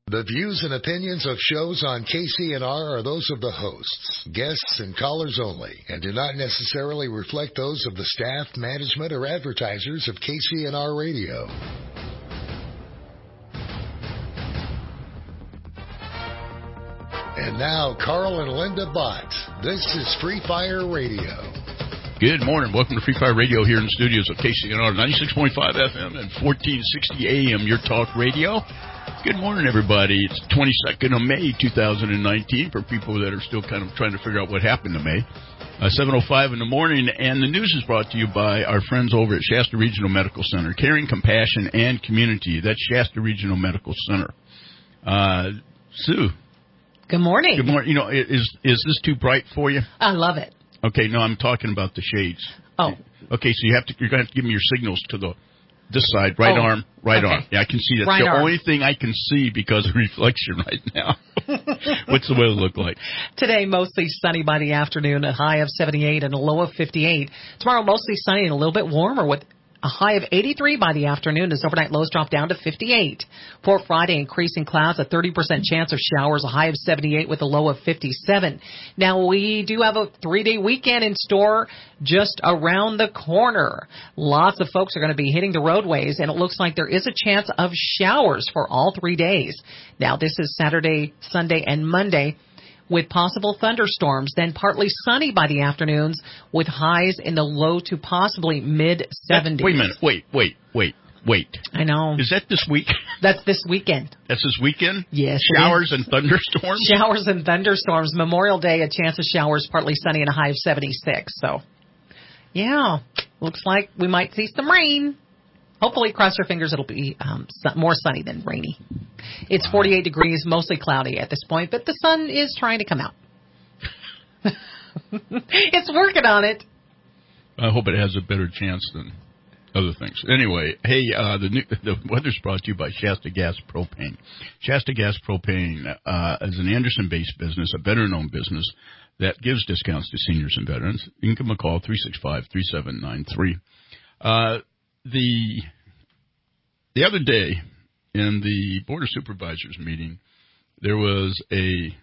The views and opinions of shows on KCNR are those of the hosts, guests, and callers only, and do not necessarily reflect those of the staff, management, or advertisers of KCNR Radio. And now, Carl and Linda Bott. This is Free Fire Radio. Good morning. Welcome to Free Fire Radio here in the studios of KCNR 96.5 FM and 1460 AM, your talk radio. Good morning, everybody. It's 22nd of May, 2019, for people that are still kind of trying to figure out what happened to May. 7:05 in the morning, and the news is brought to you by our friends over at Shasta Regional Medical Center. Caring, compassion, and community. That's Shasta Regional Medical Center. Sue. Good morning. Good morning. You know, is this too bright for you? I love it. Okay, no, I'm talking about the shades. Oh. Okay, so you're going to have to give me your signals to this side, right arm, right arm. Yeah, I can see that. Right the arm. Only thing I can see because of reflection right now. What's the weather look like? Today, mostly sunny by the afternoon, a high of 78 and a low of 58. Tomorrow, mostly sunny and a little bit warmer with a high of 83 by the afternoon as overnight lows drop down to 58. For Friday, increasing clouds, a 30% chance of showers, a high of 78 with a low of 57. Now, we do have a 3-day weekend in store just around the corner. Lots of folks are going to be hitting the roadways, and it looks like there is a chance of showers for all 3 days. Now, this is Saturday, Sunday, and Monday, with possible thunderstorms, then partly sunny by the afternoons with highs in the low to possibly mid-70s. Wait a minute. Wait. I know. Is that this week? That's this weekend. That's this weekend? Yes. Showers and thunderstorms? Showers and thunderstorms. Memorial Day, a chance of showers, partly sunny and a high of 76. So, yeah, looks like we might see some rain. Hopefully, cross your fingers, it'll be more sunny than rainy. It's 48 degrees, mostly cloudy at this point, but the sun is trying to come out. It's working on it. I hope it has a better chance than other things. Anyway, hey, the weather's brought to you by Shasta Gas Propane. Shasta Gas Propane is an Anderson-based business, a veteran-owned business that gives discounts to seniors and veterans. You can give them a call, 365-3793. The other day in the Board of Supervisors meeting, there was they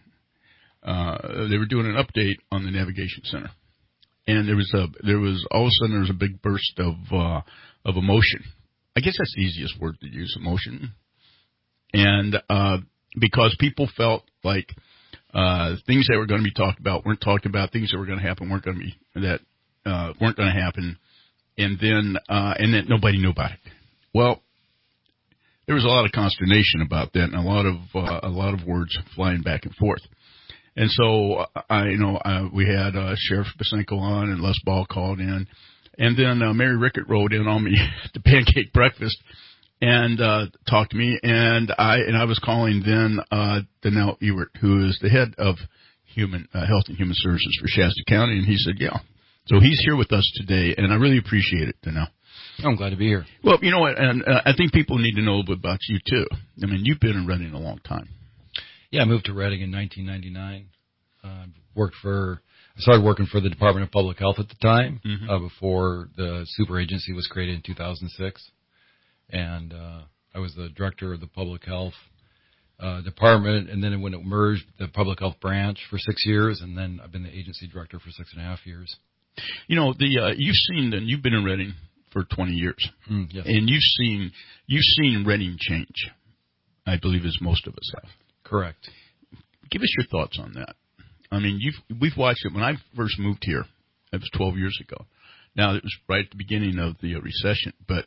were doing an update on the Navigation Center, and there was all of a sudden there was a big burst of emotion. I guess that's the easiest word to use, emotion, and because people felt like things that were going to be talked about weren't talked about, things that were going to happen weren't going to happen. And then nobody knew about it. Well, there was a lot of consternation about that, and a lot of words flying back and forth. And so we had Sheriff Basenko on, and Les Ball called in, and then Mary Rickett rode in on me at the pancake breakfast and talked to me, and I was calling then Donnell Ewert, who is the head of Health and Human Services for Shasta County, and he said, yeah. So he's here with us today, and I really appreciate it, Donnell. I'm glad to be here. Well, you know what, and I think people need to know a little bit about you, too. I mean, you've been in Reading a long time. Yeah, I moved to Reading in 1999. I started working for the Department of Public Health at the time, before the super agency was created in 2006. And I was the director of the Public Health department, and then when it merged, the Public Health branch for 6 years, and then I've been the agency director for 6.5 years. You know, you've been in Reading for 20 years, yes. And you've seen Reading change, I believe, as most of us have. Correct. Give us your thoughts on that. I mean, we've watched it. When I first moved here, it was 12 years ago. Now, it was right at the beginning of the recession, but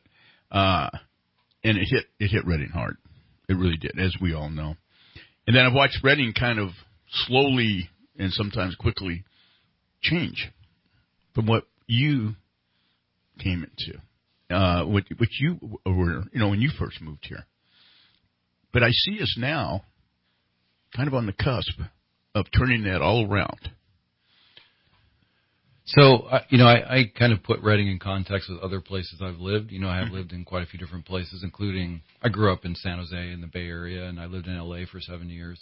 and it hit Reading hard. It really did, as we all know. And then I've watched Reading kind of slowly and sometimes quickly change from what you came into, what you were, when you first moved here. But I see us now kind of on the cusp of turning that all around. So, I kind of put Reading in context with other places I've lived. I have lived in quite a few different places, including I grew up in San Jose in the Bay Area, and I lived in L.A. for 7 years.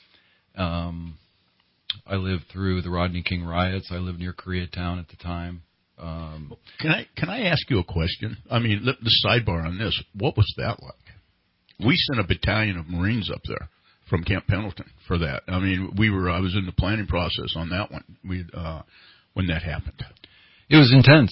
I lived through the Rodney King riots. I lived near Koreatown at the time. Can I ask you a question? I mean, the sidebar on this. What was that like? We sent a battalion of Marines up there. from Camp Pendleton for that. I mean, I was in the planning process on that one. When that happened, it was intense.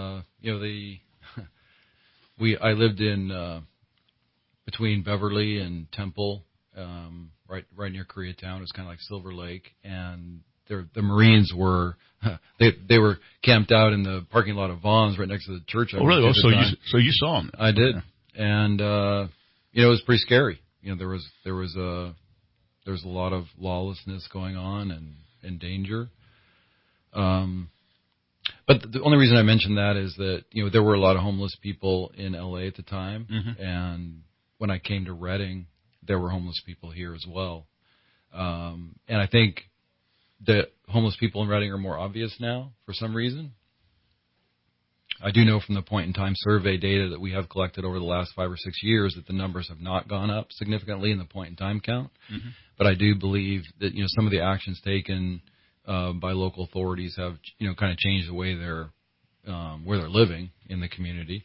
I lived in between Beverly and Temple, right near Koreatown. It was kind of like Silver Lake, and the Marines were they were camped out in the parking lot of Vaughn's right next to the church. Oh, really? So you saw them? I did, and it was pretty scary. There was a lot of lawlessness going on and danger. But the only reason I mentioned that is that, there were a lot of homeless people in LA at the time. Mm-hmm. And when I came to Redding, there were homeless people here as well. And I think that homeless people in Redding are more obvious now for some reason. I do know from the point in time survey data that we have collected over the last 5 or 6 years that the numbers have not gone up significantly in the point in time count. Mm-hmm. But I do believe that, some of the actions taken by local authorities have, kind of changed the way where they're living in the community.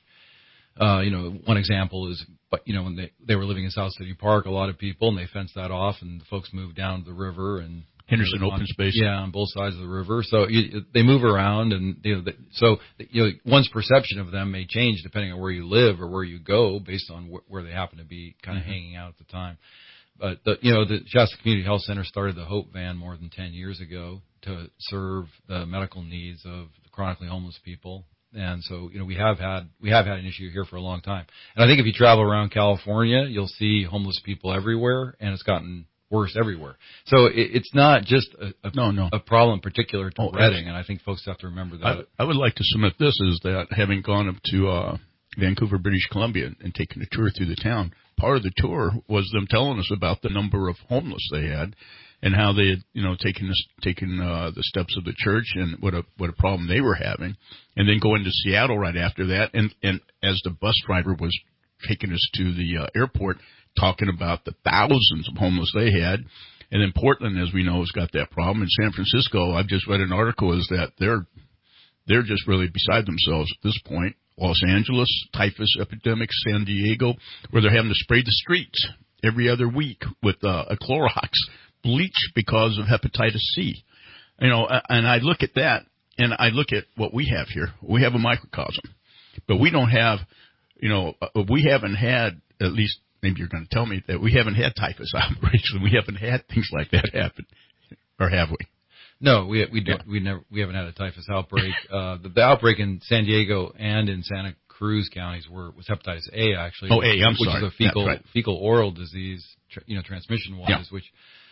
One example is, when they were living in South City Park, a lot of people, and they fenced that off, and the folks moved down to the river and Henderson open space. Yeah, on both sides of the river. So they move around, and one's perception of them may change depending on where you live or where you go, based on where they happen to be kind of mm-hmm. hanging out at the time. But the Shasta Community Health Center started the Hope Van more than 10 years ago to serve the medical needs of the chronically homeless people. And so, we have had an issue here for a long time. And I think if you travel around California, you'll see homeless people everywhere, and it's gotten worse everywhere. So it's not just a problem particular to Redding, and I think folks have to remember that. I would like to submit this is that having gone up to Vancouver, British Columbia, and taken a tour through the town, part of the tour was them telling us about the number of homeless they had and how they had, taken the steps of the church and what a problem they were having, and then going to Seattle right after that. And as the bus driver was taking us to the airport, talking about the thousands of homeless they had. And then Portland, as we know, has got that problem. In San Francisco, I've just read an article is that they're just really beside themselves at this point. Los Angeles, typhus epidemic, San Diego, where they're having to spray the streets every other week with a Clorox bleach because of hepatitis C. And I look at that, and I look at what we have here. We have a microcosm, but we don't have, we haven't had, at least maybe you're going to tell me that we haven't had typhus outbreaks and we haven't had things like that happen, or have we? No, we haven't had a typhus outbreak. The outbreak in San Diego and in Santa Cruz counties was hepatitis A, actually. Oh, A, I'm which sorry. Which is a fecal oral disease, transmission-wise, yeah. Which,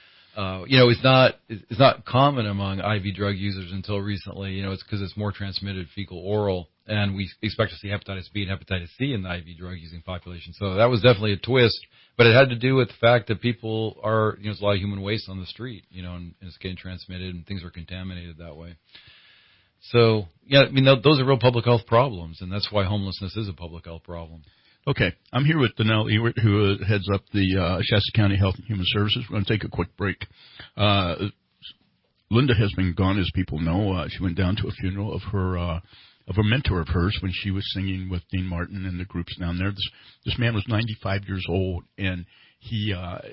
it's not common among IV drug users until recently. It's because it's more transmitted fecal oral, and we expect to see hepatitis B and hepatitis C in the IV drug using population. So that was definitely a twist. But it had to do with the fact that people are, there's a lot of human waste on the street, and it's getting transmitted and things are contaminated that way. So, those are real public health problems, and that's why homelessness is a public health problem. Okay. I'm here with Donnell Ewert, who heads up the Shasta County Health and Human Services. We're going to take a quick break. Linda has been gone, as people know. She went down to a funeral of a mentor of hers when she was singing with Dean Martin and the groups down there. This man was 95 years old, and he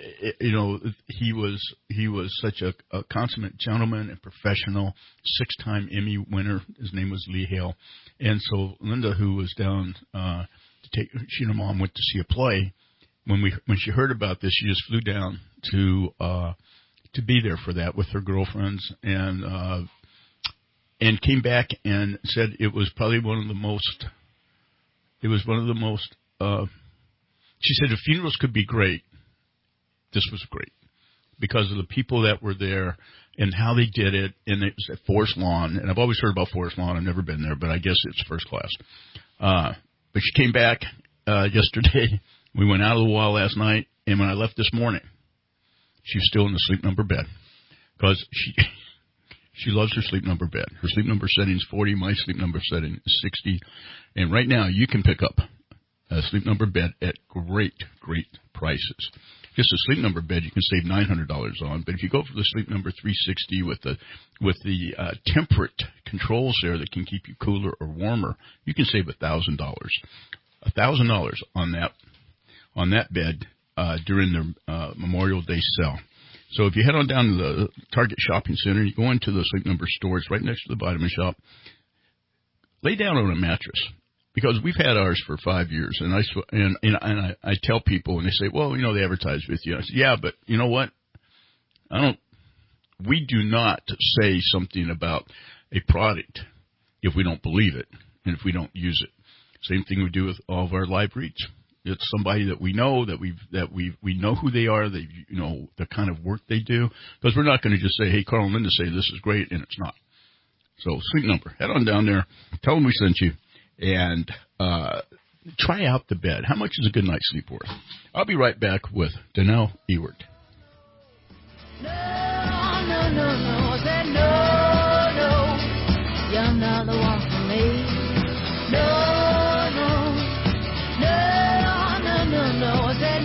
was such a consummate gentleman and professional, 6-time Emmy winner. His name was Lee Hale. And so Linda, who was down she and her mom went to see a play. When she heard about this, she just flew down to be there for that with her girlfriends, and came back and said it was probably one of the most. She said if funerals could be great, this was great because of the people that were there and how they did it. And it was at Forest Lawn, and I've always heard about Forest Lawn. I've never been there, but I guess it's first class. But she came back yesterday. We went out of the wall last night, and when I left this morning, she was still in the sleep number bed because she loves her sleep number bed. Her sleep number setting is 40. My sleep number setting is 60. And right now, you can pick up a sleep number bed at great, great prices. Just a sleep number bed you can save $900 on, but if you go for the sleep number 360 with the temperate controls there that can keep you cooler or warmer, you can save $1,000. $1,000 on that bed during their Memorial Day sale. So if you head on down to the Target Shopping Center, you go into the Sleep Number stores right next to the Vitamin Shop, lay down on a mattress. Because we've had ours for 5 years, and I tell people, and they say, well, they advertise with you. I say, yeah, but you know what? We do not say something about a product if we don't believe it and if we don't use it. Same thing we do with all of our live reads. It's somebody that we know, we know who they are, they the kind of work they do. Because we're not going to just say, hey, Carl and Linda say this is great, and it's not. So Sleep Number, head on down there, tell them we sent you. And try out the bed. How much is a good night's sleep worth? I'll be right back with Danelle Ewert. No, I said no, you're not the one for me. No, I said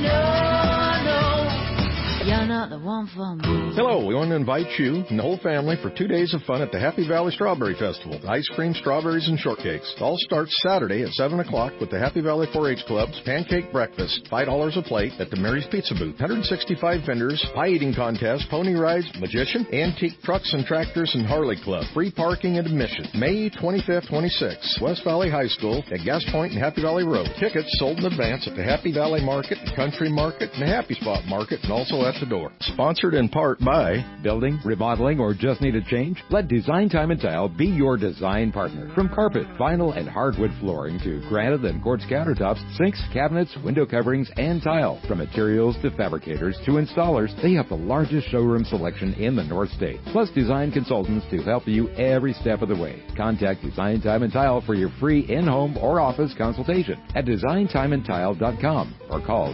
no, you're not the one for me. Hello, we want to invite you and the whole family for 2 days of fun at the Happy Valley Strawberry Festival. Ice cream, strawberries, and shortcakes. It all starts Saturday at 7 o'clock with the Happy Valley 4-H Club's Pancake Breakfast, $5 a plate at the Mary's Pizza Booth. 165 vendors, pie eating contest, pony rides, magician, antique trucks and tractors, and Harley Club. Free parking and admission. May 25th, 26th, West Valley High School at Gas Point and Happy Valley Road. Tickets sold in advance at the Happy Valley Market, the Country Market, and the Happy Spot Market, and also at the door. Sponsored in part by building, remodeling, or just need a change? Let Design Time and Tile be your design partner. From carpet, vinyl, and hardwood flooring to granite and quartz countertops, sinks, cabinets, window coverings, and tile. From materials to fabricators to installers, they have the largest showroom selection in the North State. Plus design consultants to help you every step of the way. Contact Design Time and Tile for your free in-home or office consultation at designtimeandtile.com or call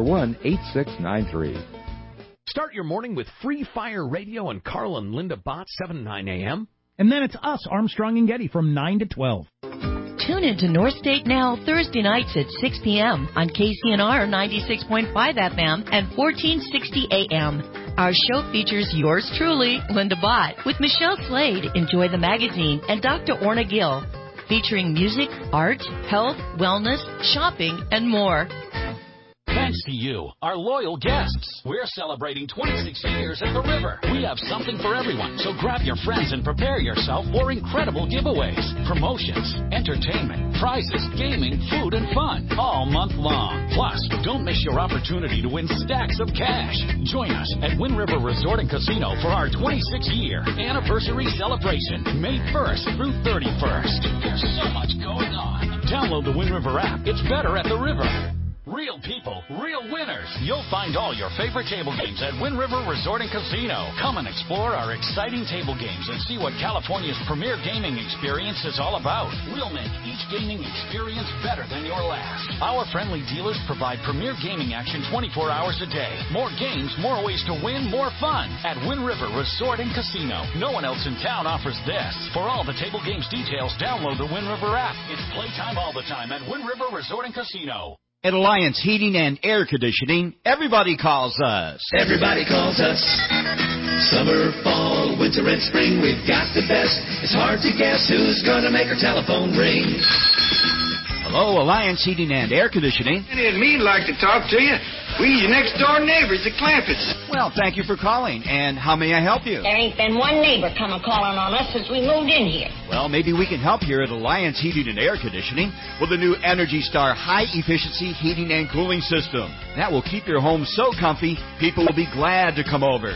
241-8693. Start your morning with Free Fire Radio and Carl and Linda Bott, 7 to 9 a.m. And then it's us, Armstrong and Getty, from 9 to 12. Tune into North State Now Thursday nights at 6 p.m. on KCNR 96.5 FM and 1460 a.m. Our show features yours truly, Linda Bott, with Michelle Slade, Enjoy the Magazine, and Dr. Orna Gill, featuring music, art, health, wellness, shopping, and more. Thanks to you, our loyal guests. We're celebrating 26 years at the River. We have something for everyone, so grab your friends and prepare yourself for incredible giveaways, promotions, entertainment, prizes, gaming, food, and fun, all month long. Plus, don't miss your opportunity to win stacks of cash. Join us at Wind River Resort and Casino for our 26-year anniversary celebration, May 1st through 31st. There's so much going on. Download the Wind River app. It's better at the River. Real people, real winners. You'll find all your favorite table games at Wind River Resort and Casino. Come and explore our exciting table games and see what California's premier gaming experience is all about. We'll make each gaming experience better than your last. Our friendly dealers provide premier gaming action 24 hours a day. More games, more ways to win, more fun at Wind River Resort and Casino. No one else in town offers this. For all the table games details, download the Wind River app. It's playtime all the time at Wind River Resort and Casino. At Alliance Heating and Air Conditioning, everybody calls us. Everybody calls us. Summer, fall, winter, and spring, we've got the best. It's hard to guess who's gonna make our telephone ring. Hello, Alliance Heating and Air Conditioning. And me'd like to talk to you. We your next door neighbors, the Clampetts. Well, thank you for calling. And how may I help you? There ain't been one neighbor come calling on us since we moved in here. Well, maybe we can help here at Alliance Heating and Air Conditioning with the new Energy Star high-efficiency heating and cooling system. That will keep your home so comfy, people will be glad to come over.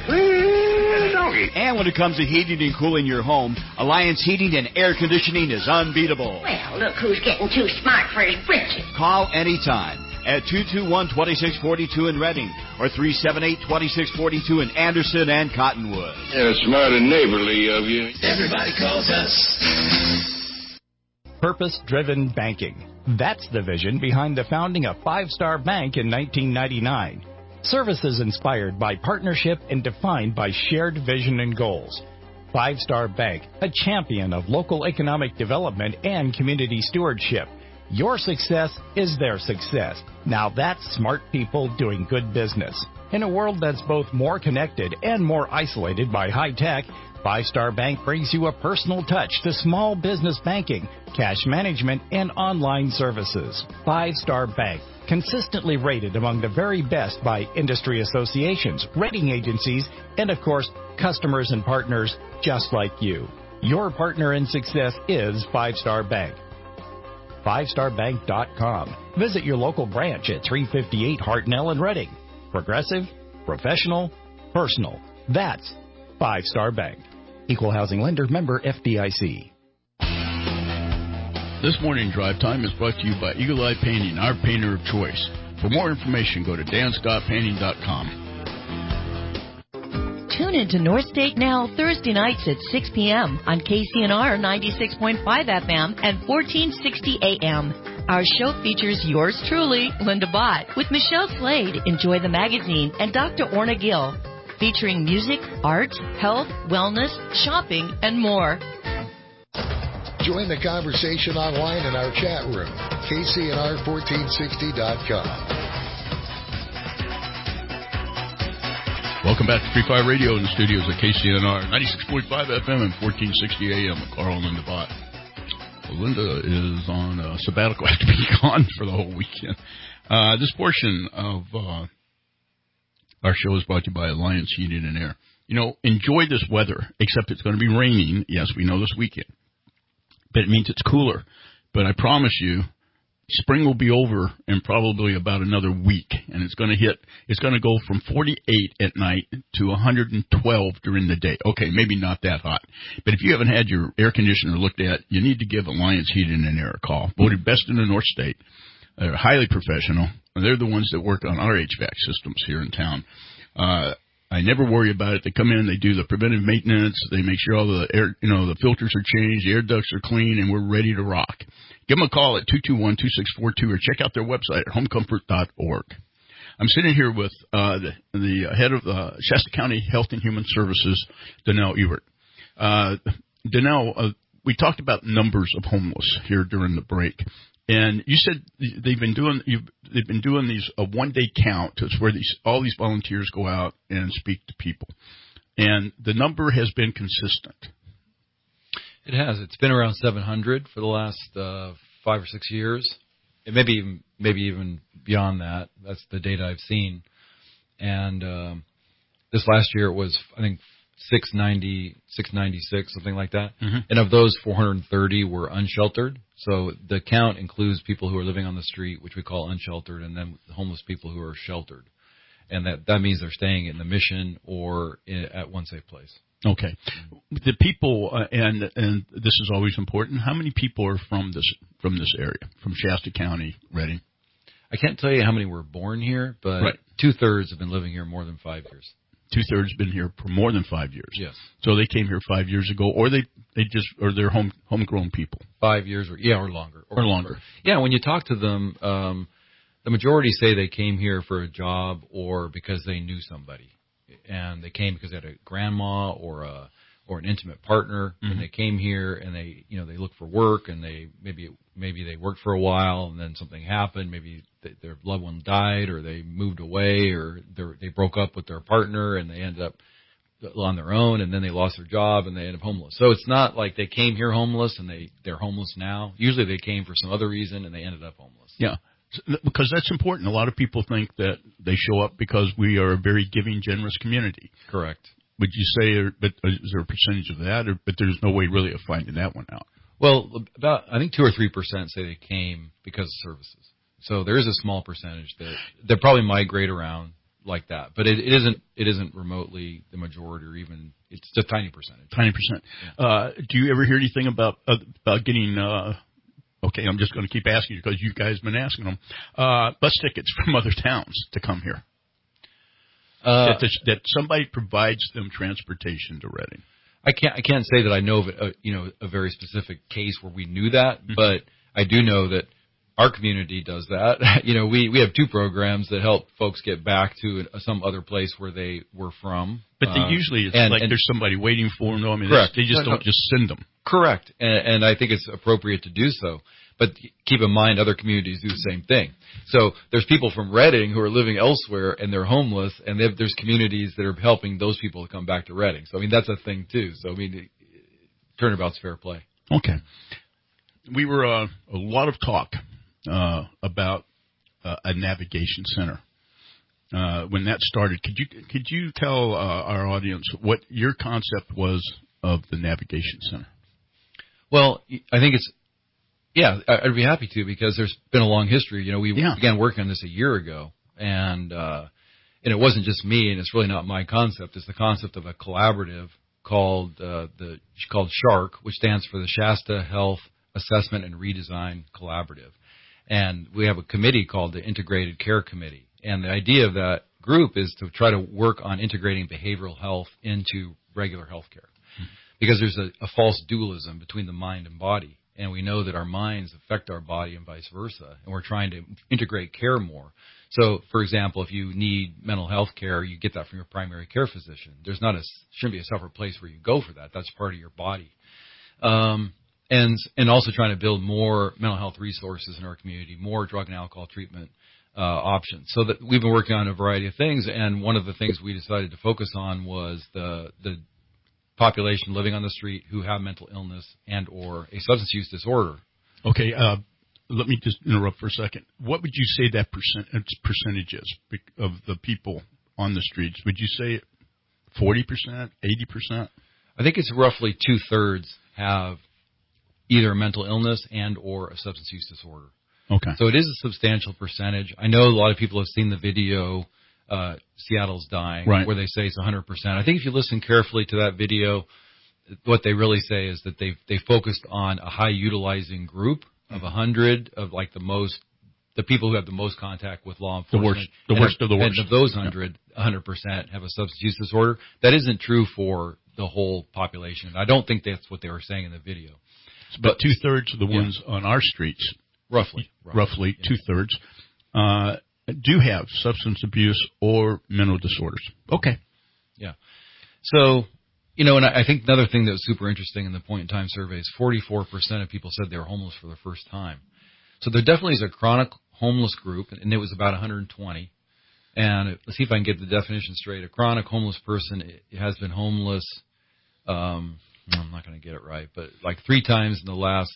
And when it comes to heating and cooling your home, Alliance Heating and Air Conditioning is unbeatable. Well, look who's getting too smart for his britches. Call anytime at 221-2642 in Reading or 378-2642 in Anderson and Cottonwood. Yeah, smart and neighborly of you. Everybody calls us. Purpose-driven banking. That's the vision behind the founding of Five Star Bank in 1999. Services inspired by partnership and defined by shared vision and goals. Five Star Bank, a champion of local economic development and community stewardship. Your success is their success. Now that's smart people doing good business. In a world that's both more connected and more isolated by high tech, Five Star Bank brings you a personal touch to small business banking, cash management, and online services. Five Star Bank, consistently rated among the very best by industry associations, rating agencies, and of course, customers and partners just like you. Your partner in success is 5 Star Bank. 5starbank.com. Visit your local branch at 358 Hartnell in Reading. Progressive, professional, personal. That's 5 Star Bank. Equal housing lender, member FDIC. This morning drive time is brought to you by Eagle Eye Painting, our painter of choice. For more information, go to danscottpainting.com. Tune into North State Now Thursday nights at 6 p.m. on KCNR 96.5 FM and 1460 AM. Our show features yours truly, Linda Bott, with Michelle Slade, Enjoy the Magazine, and Dr. Orna Gill, featuring music, art, health, wellness, shopping, and more. Join the conversation online in our chat room, KCNR1460.com. Welcome back to Free Fire Radio in the studios at KCNR 96.5 FM and 1460 AM with Carl and Linda Bott. Well, Linda is on sabbatical after being gone for the whole weekend. This portion of our show is brought to you by Alliance Heating and Air. You know, enjoy this weather, except it's going to be raining. Yes, we know this weekend. But it means it's cooler. But I promise you, spring will be over in probably about another week, and it's going to go from 48 at night to 112 during the day. Okay, maybe not that hot. But if you haven't had your air conditioner looked at, you need to give Alliance Heating and Air a call. Voted best in the North State. They're highly professional. They're the ones that work on our HVAC systems here in town. I never worry about it. They come in, they do the preventive maintenance, they make sure all the air, the filters are changed, the air ducts are clean, and we're ready to rock. Give them a call at 221-2642 or check out their website at homecomfort.org. I'm sitting here with the head of Shasta County Health and Human Services, Donnell Ewert. Donnell, we talked about numbers of homeless here during the break. And you said they've been doing these a one-day count. It's where all these volunteers go out and speak to people, and the number has been consistent. It has. It's been around 700 for the last 5 or 6 years. It maybe even beyond that. That's the data I've seen. And this last year it was, I think, 696, something like that. Mm-hmm. And of those, 430 were unsheltered. So the count includes people who are living on the street, which we call unsheltered, and then homeless people who are sheltered. And that means they're staying in the Mission or at one safe place. Okay. The people, and this is always important, how many people are from this area, from Shasta County, Reading? I can't tell you how many were born here, but right. 2/3 have been living here more than 5 years. 2/3 been here for more than 5 years. Yes. So they came here 5 years ago, or they're homegrown people. 5 years, or longer. Or longer. Yeah, when you talk to them, the majority say they came here for a job or because they knew somebody, and they came because they had a grandma or an intimate partner, mm-hmm. and they came here and they look for work, and they maybe they worked for a while and then something happened, maybe their loved one died or they moved away or they broke up with their partner and they ended up on their own, and then they lost their job and they end up homeless. So it's not like they came here homeless and they're homeless now. Usually they came for some other reason and they ended up homeless. Yeah. Because that's important. A lot of people think that they show up because we are a very giving, generous community. Correct. Would you say, but is there a percentage of that, but there's no way really of finding that one out? Well, about, I think 2 or 3% say they came because of services. So there is a small percentage that probably migrate around like that, but it isn't remotely the majority, or even it's a tiny percentage. Tiny percent. Yeah. Do you ever hear anything about getting? Okay, I'm just going to keep asking you because you guys have been asking them. Bus tickets from other towns to come here. That somebody provides them transportation to Reading. I can't say that I know of a very specific case where we knew that, mm-hmm. but I do know that our community does that. We have 2 programs that help folks get back to some other place where they were from. But usually it's there's somebody waiting for them. I mean, correct. They just don't just send them. Correct, and I think it's appropriate to do so. But keep in mind, other communities do the same thing. So there's people from Reading who are living elsewhere and they're homeless, and there's communities that are helping those people to come back to Reading. So, I mean, that's a thing, too. So, I mean, turnabout's fair play. Okay. We were a lot of talk about a navigation center. When that started, could you tell our audience what your concept was of the navigation center? Well, I think I'd be happy to, because there's been a long history. You know, we began working on this a year ago, and it wasn't just me, and it's really not my concept. It's the concept of a collaborative called SHARC, which stands for the Shasta Health Assessment and Redesign Collaborative. And we have a committee called the Integrated Care Committee. And the idea of that group is to try to work on integrating behavioral health into regular health care. Because there's a false dualism between the mind and body. And we know that our minds affect our body and vice versa. And we're trying to integrate care more. So, for example, if you need mental health care, you get that from your primary care physician. Shouldn't be a separate place where you go for that. That's part of your body. And also trying to build more mental health resources in our community, more drug and alcohol treatment options. So that we've been working on a variety of things, and one of the things we decided to focus on was the population living on the street who have mental illness and or a substance use disorder. Okay, let me just interrupt for a second. What would you say that percentage is of the people on the streets? Would you say 40%, 80%? I think it's roughly 2/3 have either a mental illness and or a substance use disorder. Okay. So it is a substantial percentage. I know a lot of people have seen the video, Seattle's Dying, right, where they say it's 100%. I think if you listen carefully to that video, what they really say is that they focused on a high utilizing group of 100 of like the people who have the most contact with law enforcement. The worst of the worst. And of those 100% have a substance use disorder. That isn't true for the whole population. I don't think that's what they were saying in the video. But 2/3 of the ones on our streets, roughly 2/3, do have substance abuse or mental disorders. Okay. Yeah. So, and I think another thing that was super interesting in the point-in-time surveys, 44% of people said they were homeless for the first time. So there definitely is a chronic homeless group, and it was about 120. And let's see if I can get the definition straight. A chronic homeless person has been homeless, I'm not going to get it right, but like 3 times in the last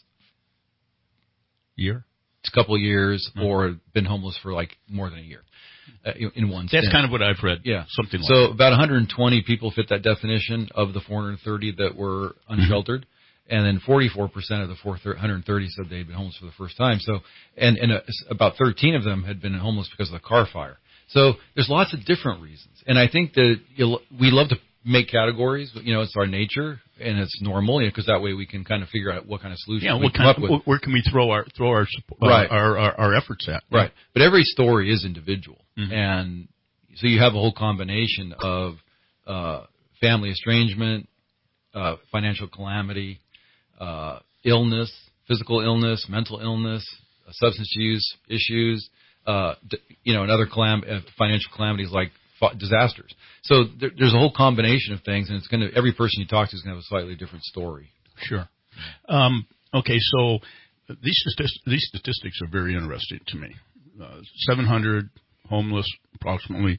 year, couple of years, or been homeless for like more than a year in one stint. That's kind of what I've read. Yeah, something like so that. So about 120 people fit that definition of the 430 that were unsheltered, and then 44% of the 430 said they'd been homeless for the first time. So, and about 13 of them had been homeless because of the car fire. So there's lots of different reasons, and I think that we love to make categories. It's our nature, and it's normal, because that way we can kind of figure out what kind of solution we come up with. Where can we throw our efforts at? Right. But every story is individual, and so you have a whole combination of family estrangement, financial calamity, illness, physical illness, mental illness, substance use issues, and other financial calamities like disasters. So there's a whole combination of things, and every person you talk to is going to have a slightly different story. Sure. Okay, so these statistics are very interesting to me. 700 homeless, approximately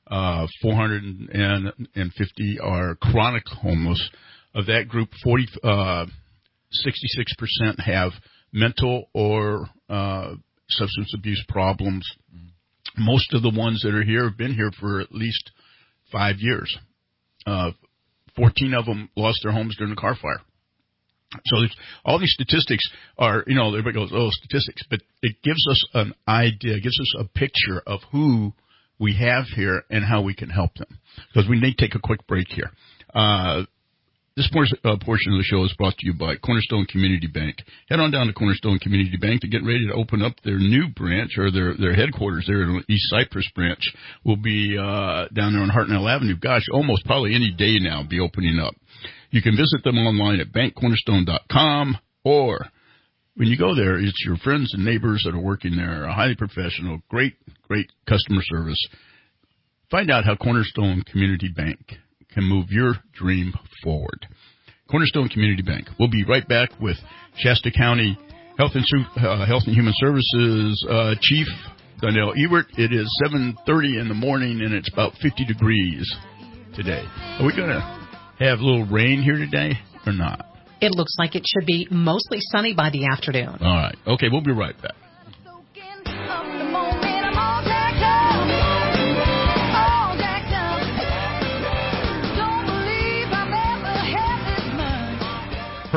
450 are chronic homeless. Of that group, 66% have mental or substance abuse problems. Most of the ones that are here have been here for at least 5 years. 14 of them lost their homes during the car fire. So all these statistics are, everybody goes, statistics, but it gives us an idea, gives us a picture of who we have here and how we can help them. Because we need to take a quick break here. This portion of the show is brought to you by Cornerstone Community Bank. Head on down to Cornerstone Community Bank to get ready to open up their new branch, or their headquarters there in East Cypress branch. Will be down there on Hartnell Avenue. Gosh, almost probably any day now be opening up. You can visit them online at bankcornerstone.com, or when you go there, it's your friends and neighbors that are working there, highly professional, great customer service. Find out how Cornerstone Community Bank can move your dream forward. Cornerstone Community Bank. We'll be right back with Shasta County Health and Human Services Chief Donnell Ewert. It is 7:30 in the morning, and it's about 50 degrees today. Are we going to have a little rain here today or not? It looks like it should be mostly sunny by the afternoon. All right. Okay, we'll be right back.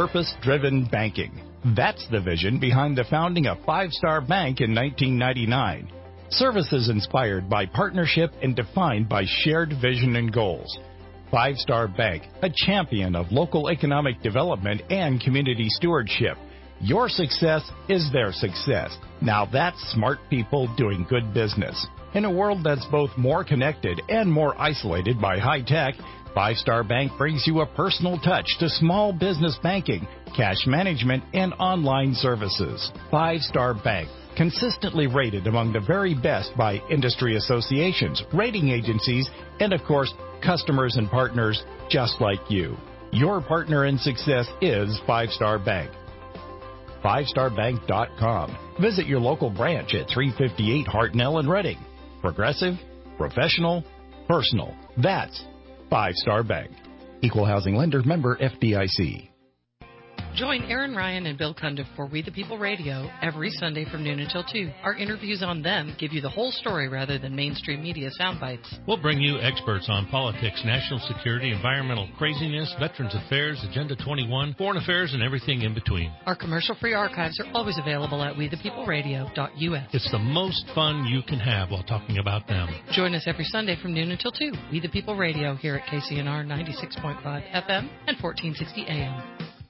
Purpose-driven banking. That's the vision behind the founding of Five Star Bank in 1999. Services inspired by partnership and defined by shared vision and goals. Five Star Bank, a champion of local economic development and community stewardship. Your success is their success. Now that's smart people doing good business. In a world that's both more connected and more isolated by high tech, Five Star Bank brings you a personal touch to small business banking, cash management, and online services. Five Star Bank, consistently rated among the very best by industry associations, rating agencies, and of course, customers and partners just like you. Your partner in success is Five Star Bank. FiveStarBank.com. Visit your local branch at 358 Hartnell in Reading. Progressive, professional, personal. That's Five Star Bank. Equal housing lender, member FDIC. Join Aaron Ryan and Bill Cundiff for We the People Radio every Sunday from noon until 2. Our interviews on them give you the whole story rather than mainstream media sound bites. We'll bring you experts on politics, national security, environmental craziness, Veterans Affairs, Agenda 21, foreign affairs, and everything in between. Our commercial-free archives are always available at wethepeopleradio.us. It's the most fun you can have while talking about them. Join us every Sunday from noon until 2. We the People Radio here at KCNR 96.5 FM and 1460 AM.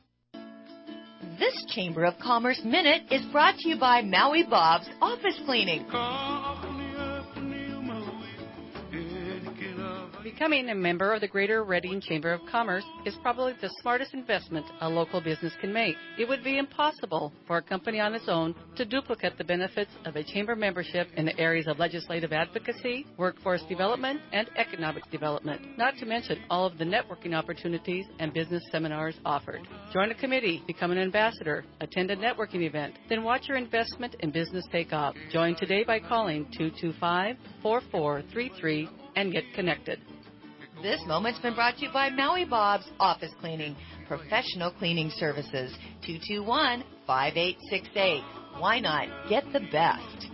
This Chamber of Commerce Minute is brought to you by Maui Bob's Office Cleaning. Becoming a member of the Greater Reading Chamber of Commerce is probably the smartest investment a local business can make. It would be impossible for a company on its own to duplicate the benefits of a chamber membership in the areas of legislative advocacy, workforce development, and economic development, not to mention all of the networking opportunities and business seminars offered. Join a committee, become an ambassador, attend a networking event, then watch your investment in business take off. Join today by calling 225-4433 and get connected. This moment's been brought to you by Maui Bob's Office Cleaning, professional cleaning services. 221-5868. Why not get the best?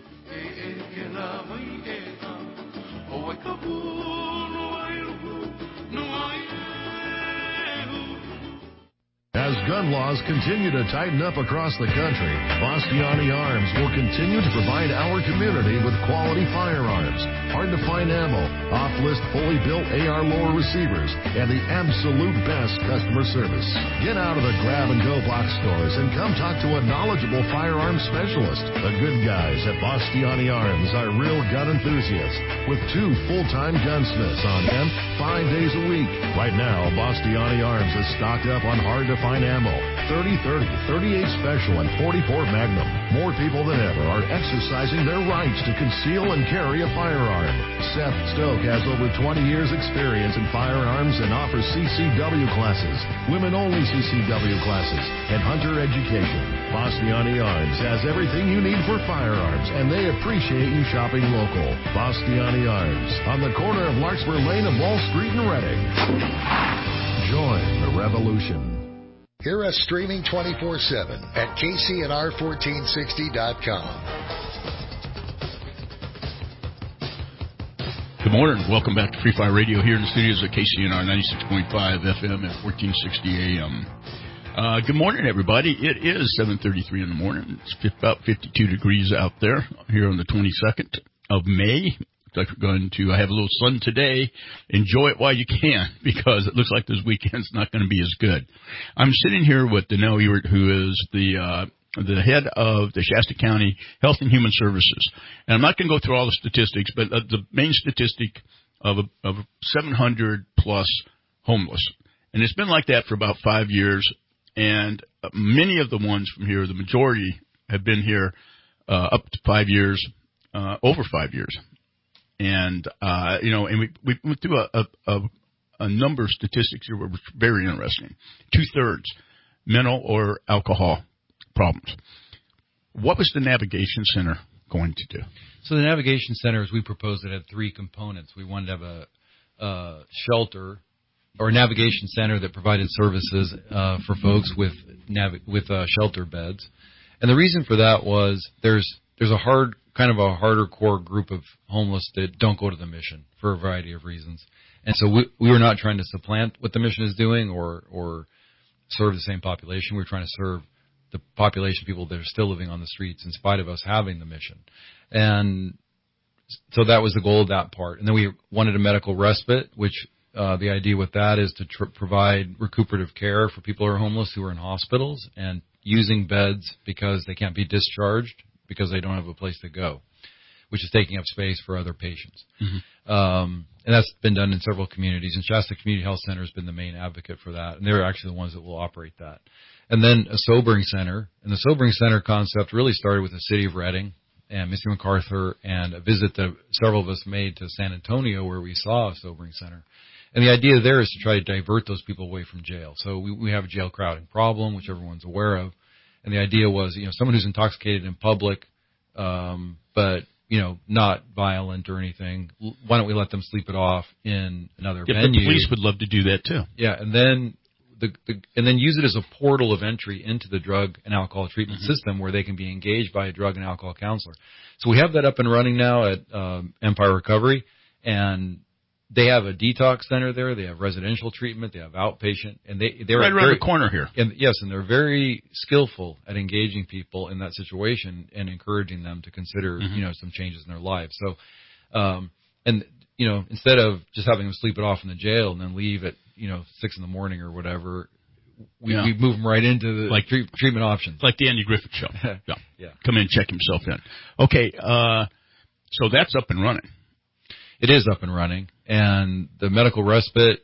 As gun laws continue to tighten up across the country, Bastiani Arms will continue to provide our community with quality firearms, hard-to-find ammo, off-list fully built AR lower receivers, and the absolute best customer service. Get out of the grab-and-go box stores and come talk to a knowledgeable firearms specialist. The good guys at Bastiani Arms are real gun enthusiasts with 2 full-time gunsmiths on them 5 days a week. Right now, Bastiani Arms is stocked up on hard-to-find ammo, 30-30, 38 Special, and 44 Magnum. More people than ever are exercising their rights to conceal and carry a firearm. Seth Stoke has over 20 years experience in firearms and offers CCW classes, women-only CCW classes, and hunter education. Bastiani Arms has everything you need for firearms, and they appreciate you shopping local. Bastiani Arms, on the corner of Larkspur Lane and Wall Street in Reading. Join the revolution. Hear us streaming 24/7 at KCNR1460.com. Good morning. Welcome back to Free Fire Radio here in the studios at KCNR 96.5 FM and 1460 AM. Good morning, everybody. It is 7:33 in the morning. It's about 52 degrees out there here on the 22nd of May. Like we're going to have a little sun today. Enjoy it while you can, because it looks like this weekend's not going to be as good. I'm sitting here with Danelle Ewert, who is the head of the Shasta County Health and Human Services. And I'm not going to go through all the statistics, but the main statistic of 700 plus homeless. And it's been like that for about 5 years. And many of the ones from here, the majority, have been here up to 5 years, over 5 years. And, and we went through a number of statistics here, which were very interesting. 2/3 mental or alcohol problems. What was the Navigation Center going to do? So the Navigation Center, as we proposed, it had 3 components. We wanted to have a shelter or a navigation center that provided services for folks with shelter beds. And the reason for that was there's a harder core group of homeless that don't go to the mission for a variety of reasons. And so we were not trying to supplant what the mission is doing or serve the same population. We were trying to serve the population of people that are still living on the streets in spite of us having the mission. And so that was the goal of that part. And then we wanted a medical respite, which the idea with that is to provide recuperative care for people who are homeless who are in hospitals and using beds because they can't be discharged because they don't have a place to go, which is taking up space for other patients. And that's been done in several communities. And Shasta Community Health Center has been the main advocate for that. And they're actually the ones that will operate that. And then a sobering center. And the sobering center concept really started with the city of Redding and Mr. MacArthur and a visit that several of us made to San Antonio where we saw a sobering center. And the idea there is to try to divert those people away from jail. So we have a jail crowding problem, which everyone's aware of. And the idea was, someone who's intoxicated in public, but, not violent or anything, why don't we let them sleep it off in another venue? The police would love to do that too. Yeah, and then and then use it as a portal of entry into the drug and alcohol treatment system where they can be engaged by a drug and alcohol counselor. So we have that up and running now at Empire Recovery, and they have a detox center there. They have residential treatment. They have outpatient, and they're right around the corner here. And yes, and they're very skillful at engaging people in that situation and encouraging them to consider, some changes in their lives. So, instead of just having them sleep it off in the jail and then leave at 6 a.m. or whatever, we move them right into the treatment options, like the Andy Griffith Show. Yeah. Come in, check himself in. Okay, so that's up and running. It is up and running, and the medical respite,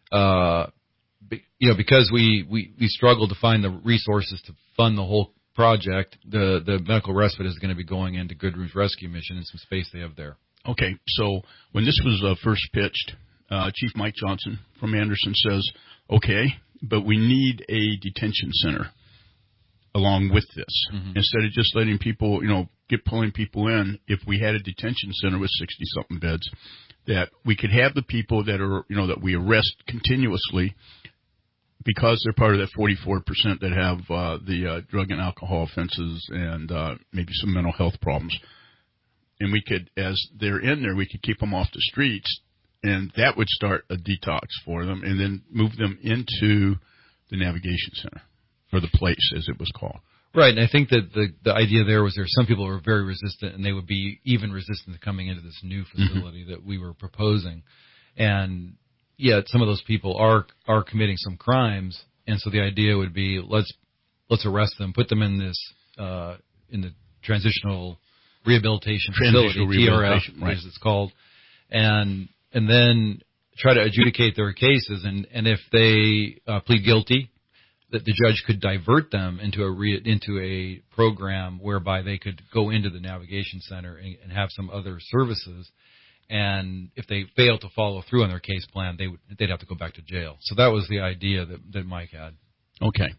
because we struggled to find the resources to fund the whole project, the medical respite is going to be going into Good Rooms Rescue Mission and some space they have there. Okay, so when this was first pitched, Chief Mike Johnson from Anderson says, okay, but we need a detention center along with this. Instead of just letting people, pulling people in, if we had a detention center with 60-something beds, that we could have the people that are, that we arrest continuously because they're part of that 44% that have the drug and alcohol offenses and maybe some mental health problems. And we could, as they're in there, we could keep them off the streets, and that would start a detox for them, and then move them into the navigation center, or the place, as it was called. Right, and I think that the idea there was some people who were very resistant, and they would be even resistant to coming into this new facility that we were proposing. And yet some of those people are committing some crimes, and so the idea would be let's arrest them, put them in this in the transitional rehabilitation facility, TRF, right, as it's called, and then try to adjudicate their cases, and if they plead guilty, that the judge could divert them into a program whereby they could go into the navigation center and have some other services. And if they fail to follow through on their case plan, they'd have to go back to jail. So that was the idea that Mike had. Okay.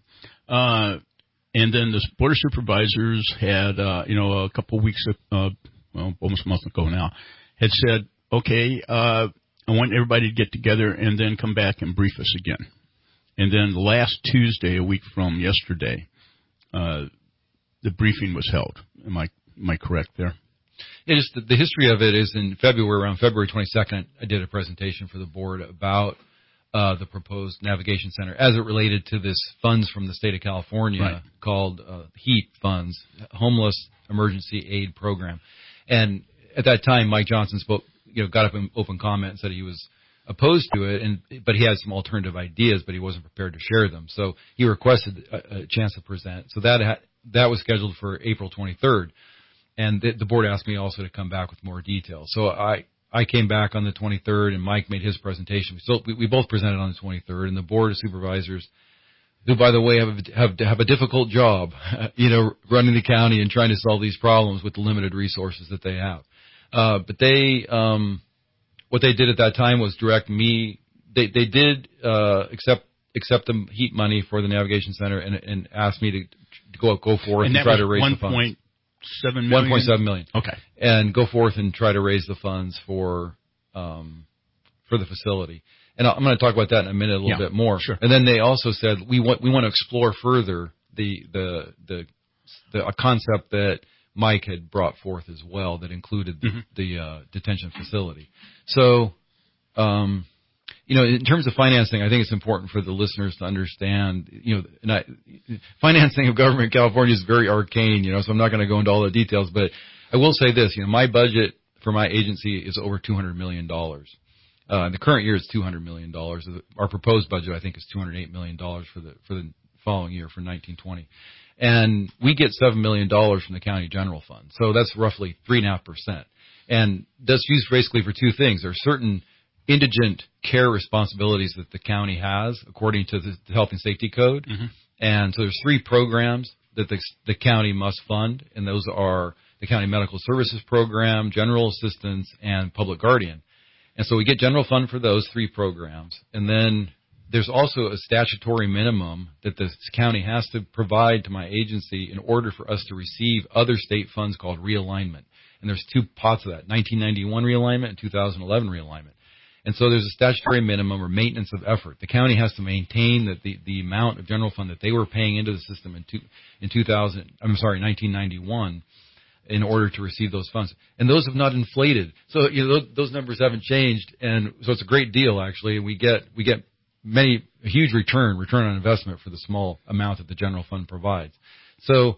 And then the Board of Supervisors had, a couple of weeks, almost a month ago now, had said, okay, I want everybody to get together and then come back and brief us again. And then last Tuesday, a week from yesterday, the briefing was held. Am I correct there? Yeah, just the history of it is in February, around February 22nd, I did a presentation for the board about the proposed navigation center as it related to this funds from the state of California called HEAP funds, Homeless Emergency Aid Program. And at that time, Mike Johnson got up in open comment and said he was opposed to it, but he had some alternative ideas, but he wasn't prepared to share them. So he requested a chance to present. So that was scheduled for April 23rd. And the board asked me also to come back with more details. So I came back on the 23rd, and Mike made his presentation. So we both presented on the 23rd, and the Board of Supervisors, who, by the way, have a difficult job, running the county and trying to solve these problems with the limited resources that they have. But they, what they did at that time was direct me. They did accept the HEAP money for the navigation center and asked me to go forth and try to raise the funds. $1.7 million. Okay. And go forth and try to raise the funds for the facility. And I'm going to talk about that in a minute, a little bit more. Sure. And then they also said we want to explore further a concept that Mike had brought forth as well that included the detention facility. So, in terms of financing, I think it's important for the listeners to understand, financing of government in California is very arcane, so I'm not going to go into all the details, but I will say this, my budget for my agency is over $200 million. The current year is $200 million. Our proposed budget, I think, is $208 million for the following year, for 1920. And we get $7 million from the county general fund. So that's roughly 3.5%. And that's used basically for two things. There are certain indigent care responsibilities that the county has according to the Health and Safety Code. Mm-hmm. And so there's 3 programs that the county must fund, and those are the County Medical Services Program, General Assistance, and Public Guardian. And so we get general fund for those 3 programs. And then there's also a statutory minimum that the county has to provide to my agency in order for us to receive other state funds called realignment. And there's 2 pots of that, 1991 realignment and 2011 realignment. And so there's a statutory minimum or maintenance of effort. The county has to maintain that the amount of general fund that they were paying into the system in 1991 in order to receive those funds. And those have not inflated. So, those numbers haven't changed. And so it's a great deal, actually. We get a huge return on investment for the small amount that the general fund provides. So,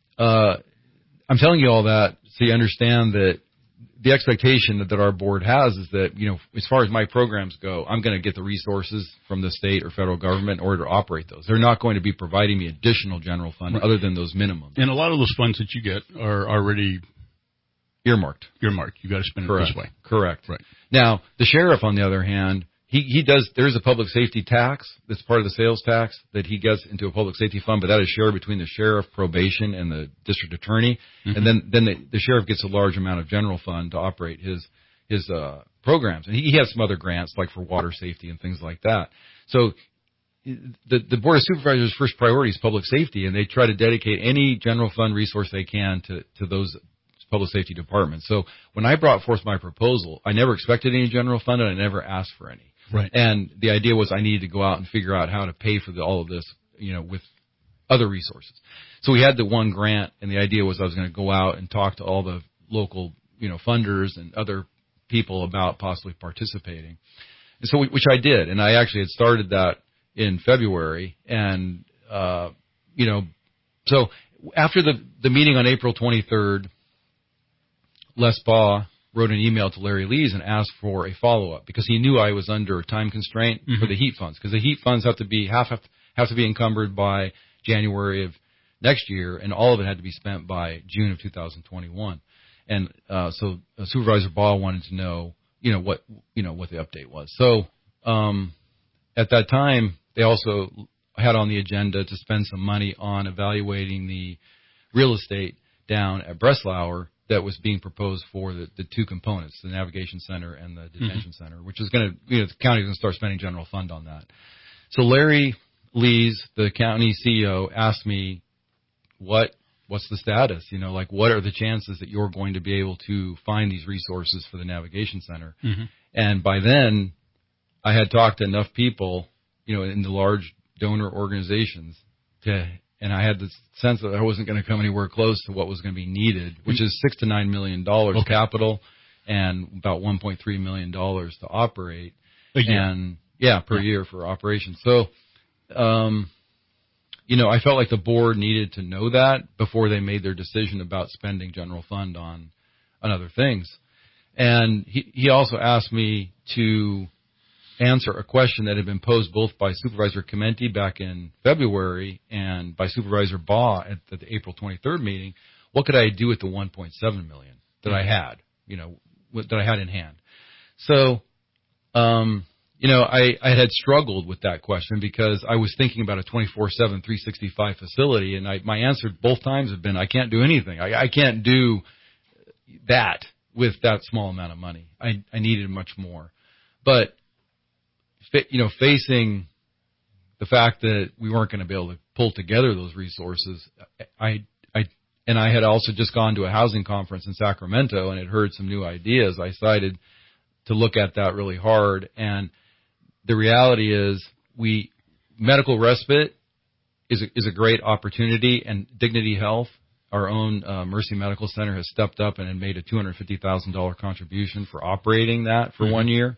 I'm telling you all that so you understand that the expectation that our board has is that, as far as my programs go, I'm going to get the resources from the state or federal government in order to operate those. They're not going to be providing me additional general fund other than those minimums. And a lot of those funds that you get are already earmarked. You got to spend Correct. it this way. Correct. Right. Now, the sheriff, on the other hand, there's a public safety tax that's part of the sales tax that he gets into a public safety fund, but that is shared between the sheriff, probation, and the district attorney. Mm-hmm. And then the sheriff gets a large amount of general fund to operate his programs. And he has some other grants, like for water safety and things like that. So the Board of Supervisors' first priority is public safety, and they try to dedicate any general fund resource they can to those public safety departments. So when I brought forth my proposal, I never expected any general fund, and I never asked for any. Right. And the idea was I needed to go out and figure out how to pay for all of this, with other resources. So we had the one grant, and the idea was I was going to go out and talk to all the local, funders and other people about possibly participating. And so which I did, and I actually had started that in February. And, so after the meeting on April 23rd, Les Baugh wrote an email to Larry Lees and asked for a follow-up because he knew I was under a time constraint for the heat funds, because the heat funds have to be encumbered by January of next year, and all of it had to be spent by June of 2021. And so Supervisor Baugh wanted to know, what the update was. So at that time, they also had on the agenda to spend some money on evaluating the real estate down at Breslauer that was being proposed for the 2 components, the navigation center and the detention center, which is going to, the county is going to start spending general fund on that. So Larry Lees, the county CEO, asked me, what's the status? What are the chances that you're going to be able to find these resources for the navigation center? Mm-hmm. And by then, I had talked to enough people, in the large donor organizations and I had the sense that I wasn't going to come anywhere close to what was going to be needed, which is $6 to $9 million capital and about $1.3 million to operate. A year. And per year for operations. So, I felt like the board needed to know that before they made their decision about spending general fund on other things. And he also asked me to answer a question that had been posed both by Supervisor Chimenti back in February and by Supervisor Baugh at the April 23rd meeting. What could I do with the $1.7 million that I had, that I had in hand? So, I had struggled with that question because I was thinking about a 24/7, 365 facility, and my answer both times have been, I can't do anything. I can't do that with that small amount of money. I needed much more. But facing the fact that we weren't going to be able to pull together those resources, I had also just gone to a housing conference in Sacramento and had heard some new ideas. I decided to look at that really hard. And the reality is medical respite is a great opportunity, and Dignity Health, our own Mercy Medical Center, has stepped up and made a $250,000 contribution for operating that for 1 year.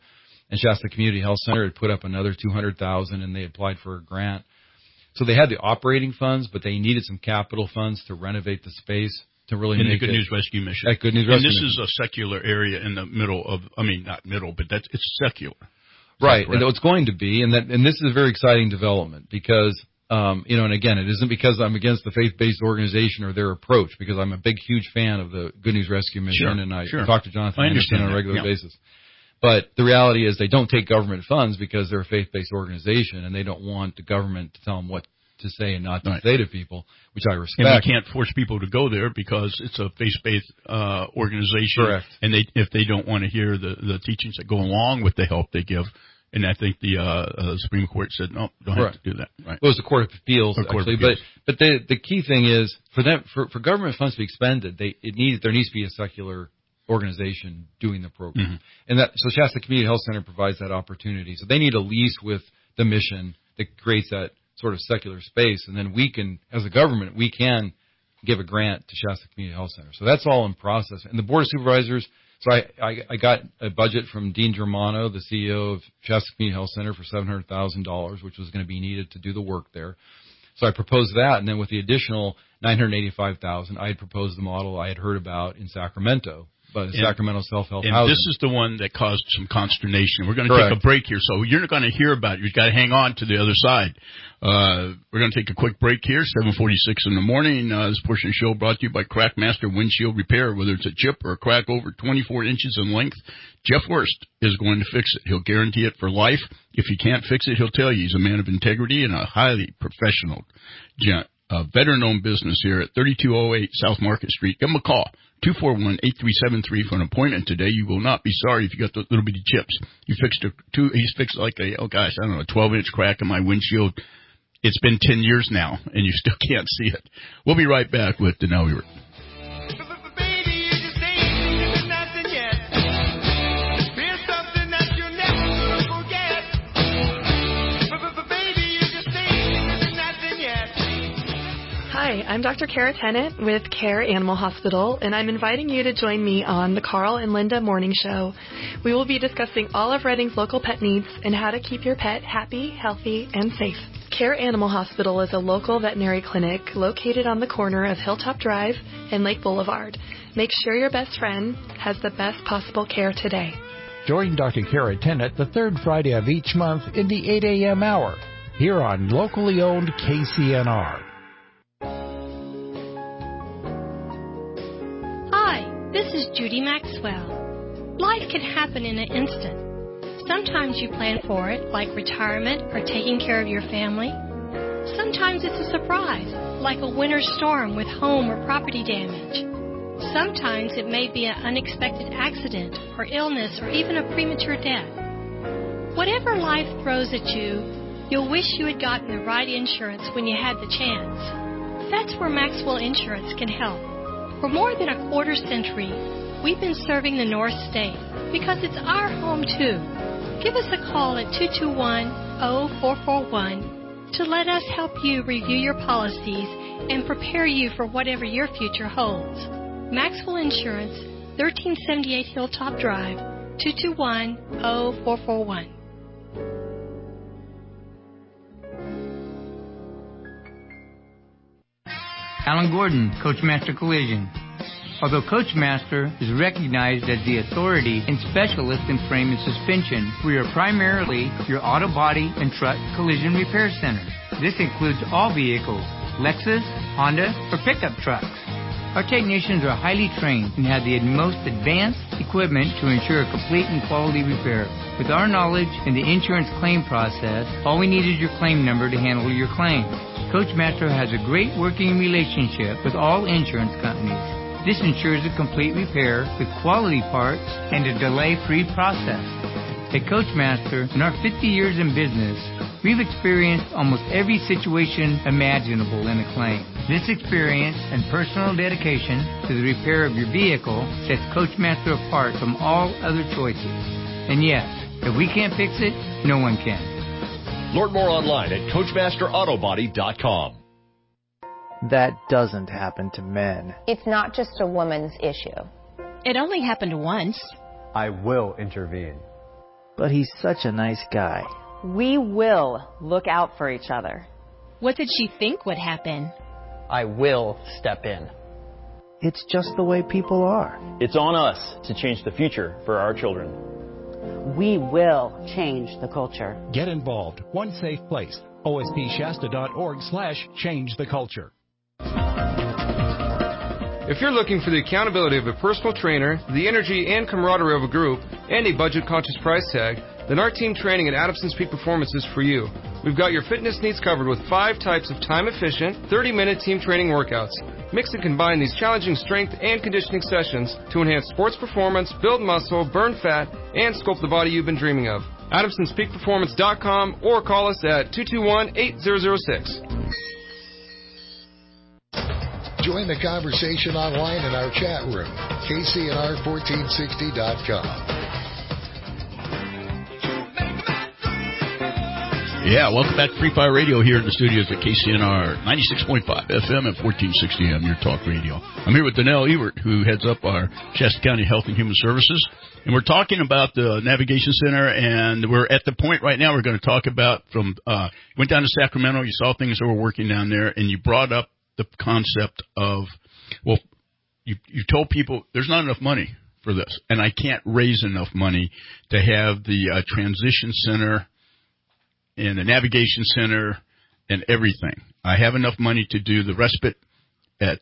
And Shasta Community Health Center had put up another $200,000, and they applied for a grant. So they had the operating funds, but they needed some capital funds to renovate the space to really in make the Good News Rescue Mission. Good News Rescue Mission. Mission. Is a secular area in the middle of, not middle, but it's secular. Right, and it's going to be, and this is a very exciting development because, and again, it isn't because I'm against the faith-based organization or their approach, because I'm a big, huge fan of the Good News Rescue Mission, and I talk to Jonathan Anderson on a regular basis. But the reality is they don't take government funds because they're a faith-based organization, and they don't want the government to tell them what to say and not to say to people, which I respect. And we can't force people to go there because it's a faith-based organization. Correct. And if they don't want to hear the teachings that go along with the help they give, and I think the Supreme Court said, no, don't have to do that. Right. Well, it was the Court of Appeals, actually. But the key thing is, for government funds to be expended, there needs to be a secular organization doing the program. And so Shasta Community Health Center provides that opportunity. So they need a lease with the mission that creates that sort of secular space. And then we can, as a government, we can give a grant to Shasta Community Health Center. So that's all in process. And the Board of Supervisors, so I got a budget from Dean Germano, the CEO of Shasta Community Health Center, for $700,000, which was going to be needed to do the work there. So I proposed that, and then with the additional $985,000, I had proposed the model I had heard about in Sacramento, but Sacramento Self-Help Housing. And this is the one that caused some consternation. We're going to take a break here, so you're not going to hear about it. You've got to hang on to the other side. We're going to take a quick break here, 7:46 in the morning. This portion of the show brought to you by Crackmaster Windshield Repair. Whether it's a chip or a crack over 24 inches in length, Jeff Wurst is going to fix it. He'll guarantee it for life. If he can't fix it, he'll tell you. He's a man of integrity and a highly professional gent. A veteran-owned business here at 3208 South Market Street. Give him a call, 241-8373 for an appointment today. You will not be sorry if you got those little bitty chips. He's fixed like a 12-inch crack in my windshield. It's been 10 years now, and you still can't see it. We'll be right back with Danelle Ewert. Hi, I'm Dr. Kara Tennant with Care Animal Hospital, and I'm inviting you to join me on the Carl and Linda Morning Show. We will be discussing all of Redding's local pet needs and how to keep your pet happy, healthy, and safe. Care Animal Hospital is a local veterinary clinic located on the corner of Hilltop Drive and Lake Boulevard. Make sure your best friend has the best possible care today. Join Dr. Kara Tennant the third Friday of each month in the 8 a.m. hour here on locally owned KCNR. This is Judy Maxwell. Life can happen in an instant. Sometimes you plan for it, like retirement or taking care of your family. Sometimes it's a surprise, like a winter storm with home or property damage. Sometimes it may be an unexpected accident or illness or even a premature death. Whatever life throws at you, you'll wish you had gotten the right insurance when you had the chance. That's where Maxwell Insurance can help. For more than a quarter century, we've been serving the North State because it's our home too. Give us a call at 221-0441 to let us help you review your policies and prepare you for whatever your future holds. Maxwell Insurance, 1378 Hilltop Drive, 221-0441. Alan Gordon, Coachmaster Collision. Although Coachmaster is recognized as the authority and specialist in frame and suspension, we are primarily your auto body and truck collision repair center. This includes all vehicles, Lexus, Honda, or pickup trucks. Our technicians are highly trained and have the most advanced equipment to ensure a complete and quality repair. With our knowledge in the insurance claim process, all we need is your claim number to handle your claim. Coachmaster has a great working relationship with all insurance companies. This ensures a complete repair with quality parts and a delay-free process. At Coachmaster, in our 50 years in business, we've experienced almost every situation imaginable in a claim. This experience and personal dedication to the repair of your vehicle sets Coachmaster apart from all other choices. And yes, if we can't fix it, no one can. Learn more online at CoachmasterAutobody.com. That doesn't happen to men. It's not just a woman's issue. It only happened once. I will intervene. but he's such a nice guy. We will look out for each other. What did she think would happen? I will step in. It's just the way people are. It's on us to change the future for our children. We will change the culture. Get involved. One safe place. ospshasta.org/change the culture. If you're looking for the accountability of a personal trainer, the energy and camaraderie of a group, and a budget-conscious price tag, then our team training at Adamson's Peak Performance is for you. We've got your fitness needs covered with 5 types of time-efficient, 30-minute team training workouts. Mix and combine these challenging strength and conditioning sessions to enhance sports performance, build muscle, burn fat, and sculpt the body you've been dreaming of. AdamsonsPeakPerformance.com or call us at 221-8006. Join the conversation online in our chat room, KCNR1460.com. Yeah, welcome back to Free Fire Radio here in the studios at KCNR 96.5 FM and 1460 AM, your talk radio. I'm here with Donnell Ewert, who heads up our Shasta County Health and Human Services. And we're talking about the Navigation Center, and we're at the point right now we're going to talk about went down to Sacramento, you saw things that were working down there, and you brought up the concept of, well, you told people there's not enough money for this, and I can't raise enough money to have the transition center and the navigation center and everything. I have enough money to do the respite at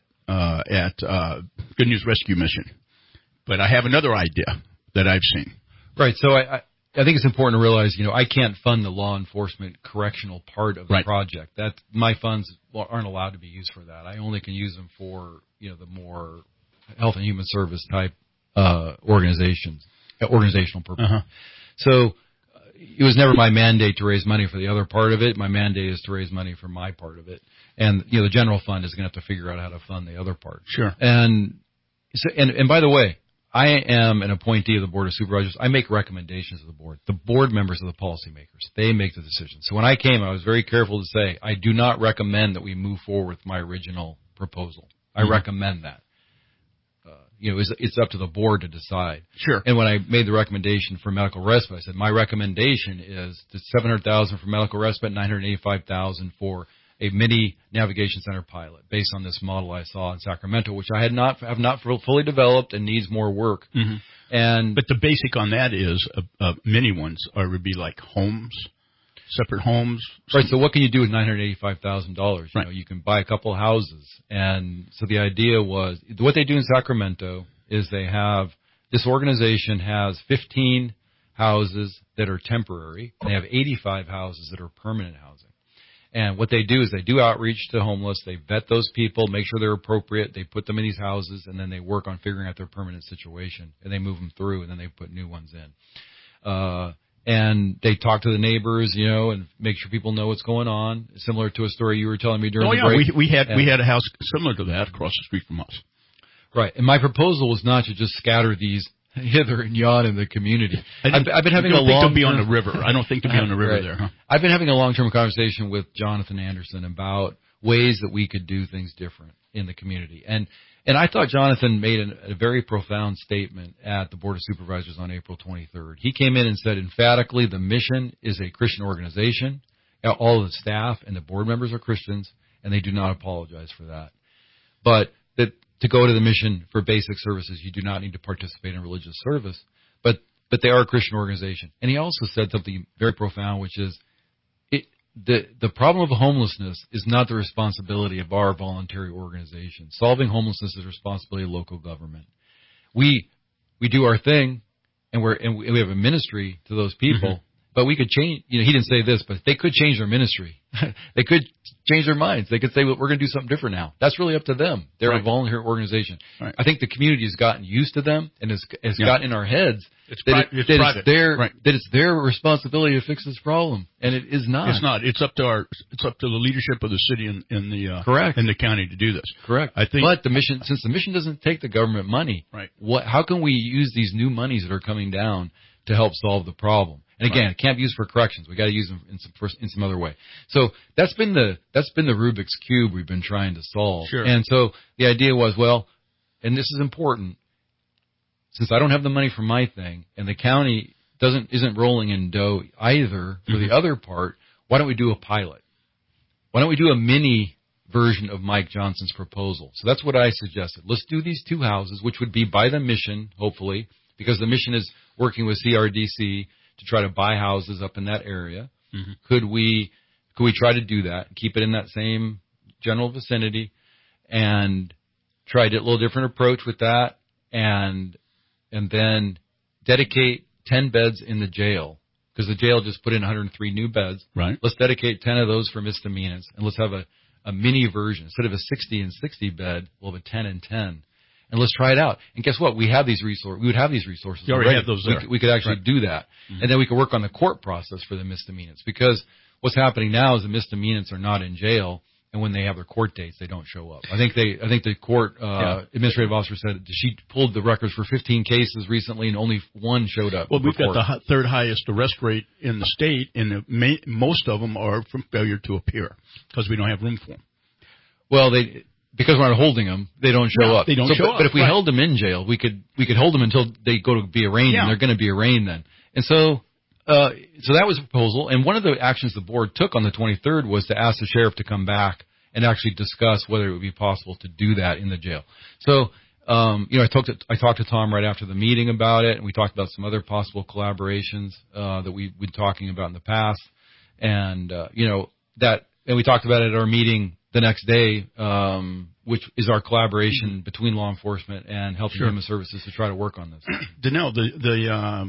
Good News Rescue Mission, but I have another idea that I've seen. Right. So I think it's important to realize, I can't fund the law enforcement correctional part of the project. That my funds aren't allowed to be used for that. I only can use them for the more health and human service type organizational purpose. Uh-huh. So it was never my mandate to raise money for the other part of it. My mandate is to raise money for my part of it. And, the general fund is going to have to figure out how to fund the other part. Sure. And so, and by the way, I am an appointee of the Board of Supervisors. I make recommendations to the board. The board members are the policymakers. They make the decisions. So when I came, I was very careful to say, I do not recommend that we move forward with my original proposal. I recommend that. It's up to the board to decide. Sure. And when I made the recommendation for medical respite, I said my recommendation is $700,000 for medical respite, $985,000 for a mini navigation center pilot based on this model I saw in Sacramento, which I have not fully developed and needs more work. Mm-hmm. But the basic on that is mini ones would be like homes, separate homes. Right. So what can you do with $985,000? Right. You can buy a couple of houses. And so the idea was what they do in Sacramento is this organization has 15 houses that are temporary. And they have 85 houses that are permanent housing. And what they do is they do outreach to homeless. They vet those people, make sure they're appropriate. They put them in these houses, and then they work on figuring out their permanent situation. And they move them through, and then they put new ones in. And they talk to the neighbors, and make sure people know what's going on. Similar to a story you were telling me during the break. We had a house similar to that across the street from us. Right. And my proposal was not to just scatter these hither and yon in the community. I've been having a long-term... to be on the river. I don't think to be on the river there. Huh? I've been having a long-term conversation with Jonathan Anderson about ways that we could do things different in the community. And I thought Jonathan made a very profound statement at the Board of Supervisors on April 23rd. He came in and said emphatically the mission is a Christian organization. All of the staff and the board members are Christians, and they do not apologize for that. But that to go to the mission for basic services, you do not need to participate in religious service, but they are a Christian organization. And he also said something very profound, which is the problem of homelessness is not the responsibility of our voluntary organization. Solving homelessness is the responsibility of local government. We do our thing, and we have a ministry to those people. Mm-hmm. But we could change, he didn't say this, but they could change their ministry. They could change their minds. They could say, well, we're going to do something different now. That's really up to them. They're a voluntary organization. Right. I think the community has gotten used to them and has gotten in our heads that it's their responsibility to fix this problem. And it is not. It's not. It's up to the leadership of the city and the county to do this. Correct. I think. But since the mission doesn't take the government money, right. How can we use these new monies that are coming down to help solve the problem? And again, it can't be used for corrections. We got to use them in some other way. So that's been the Rubik's Cube we've been trying to solve. Sure. And so the idea was, and this is important, since I don't have the money for my thing, and the county isn't rolling in dough either for the other part, why don't we do a pilot? Why don't we do a mini version of Mike Johnson's proposal? So that's what I suggested. Let's do these 2 houses, which would be by the mission, hopefully, because the mission is working with CRDC to try to buy houses up in that area. Mm-hmm. Could we try to do that, keep it in that same general vicinity, and try a little different approach with that, and then dedicate 10 beds in the jail, because the jail just put in 103 new beds. Right. Let's dedicate 10 of those for misdemeanors, and let's have a mini version. Instead of a 60 and 60 bed, we'll have a 10 and 10. And let's try it out. And guess what? We have these resources. We would have these resources. You already have those there. We could actually do that. Mm-hmm. And then we could work on the court process for the misdemeanors, because what's happening now is the misdemeanors are not in jail, and when they have their court dates, they don't show up. I think the court administrative officer said she pulled the records for 15 cases recently, and only 1 showed up. Well, we've got the third highest arrest rate in the state, and most of them are from failure to appear because we don't have room for them. Well, because we're not holding them, they don't show up. They don't show up. But if we held them in jail, we could hold them until they go to be arraigned, and they're going to be arraigned then. And so that was a proposal. And one of the actions the board took on the 23rd was to ask the sheriff to come back and actually discuss whether it would be possible to do that in the jail. So, I talked to Tom right after the meeting about it, and we talked about some other possible collaborations that we've been talking about in the past. And we talked about it at our meeting the next day, which is our collaboration between law enforcement and Health and Human Services to try to work on this. Danelle,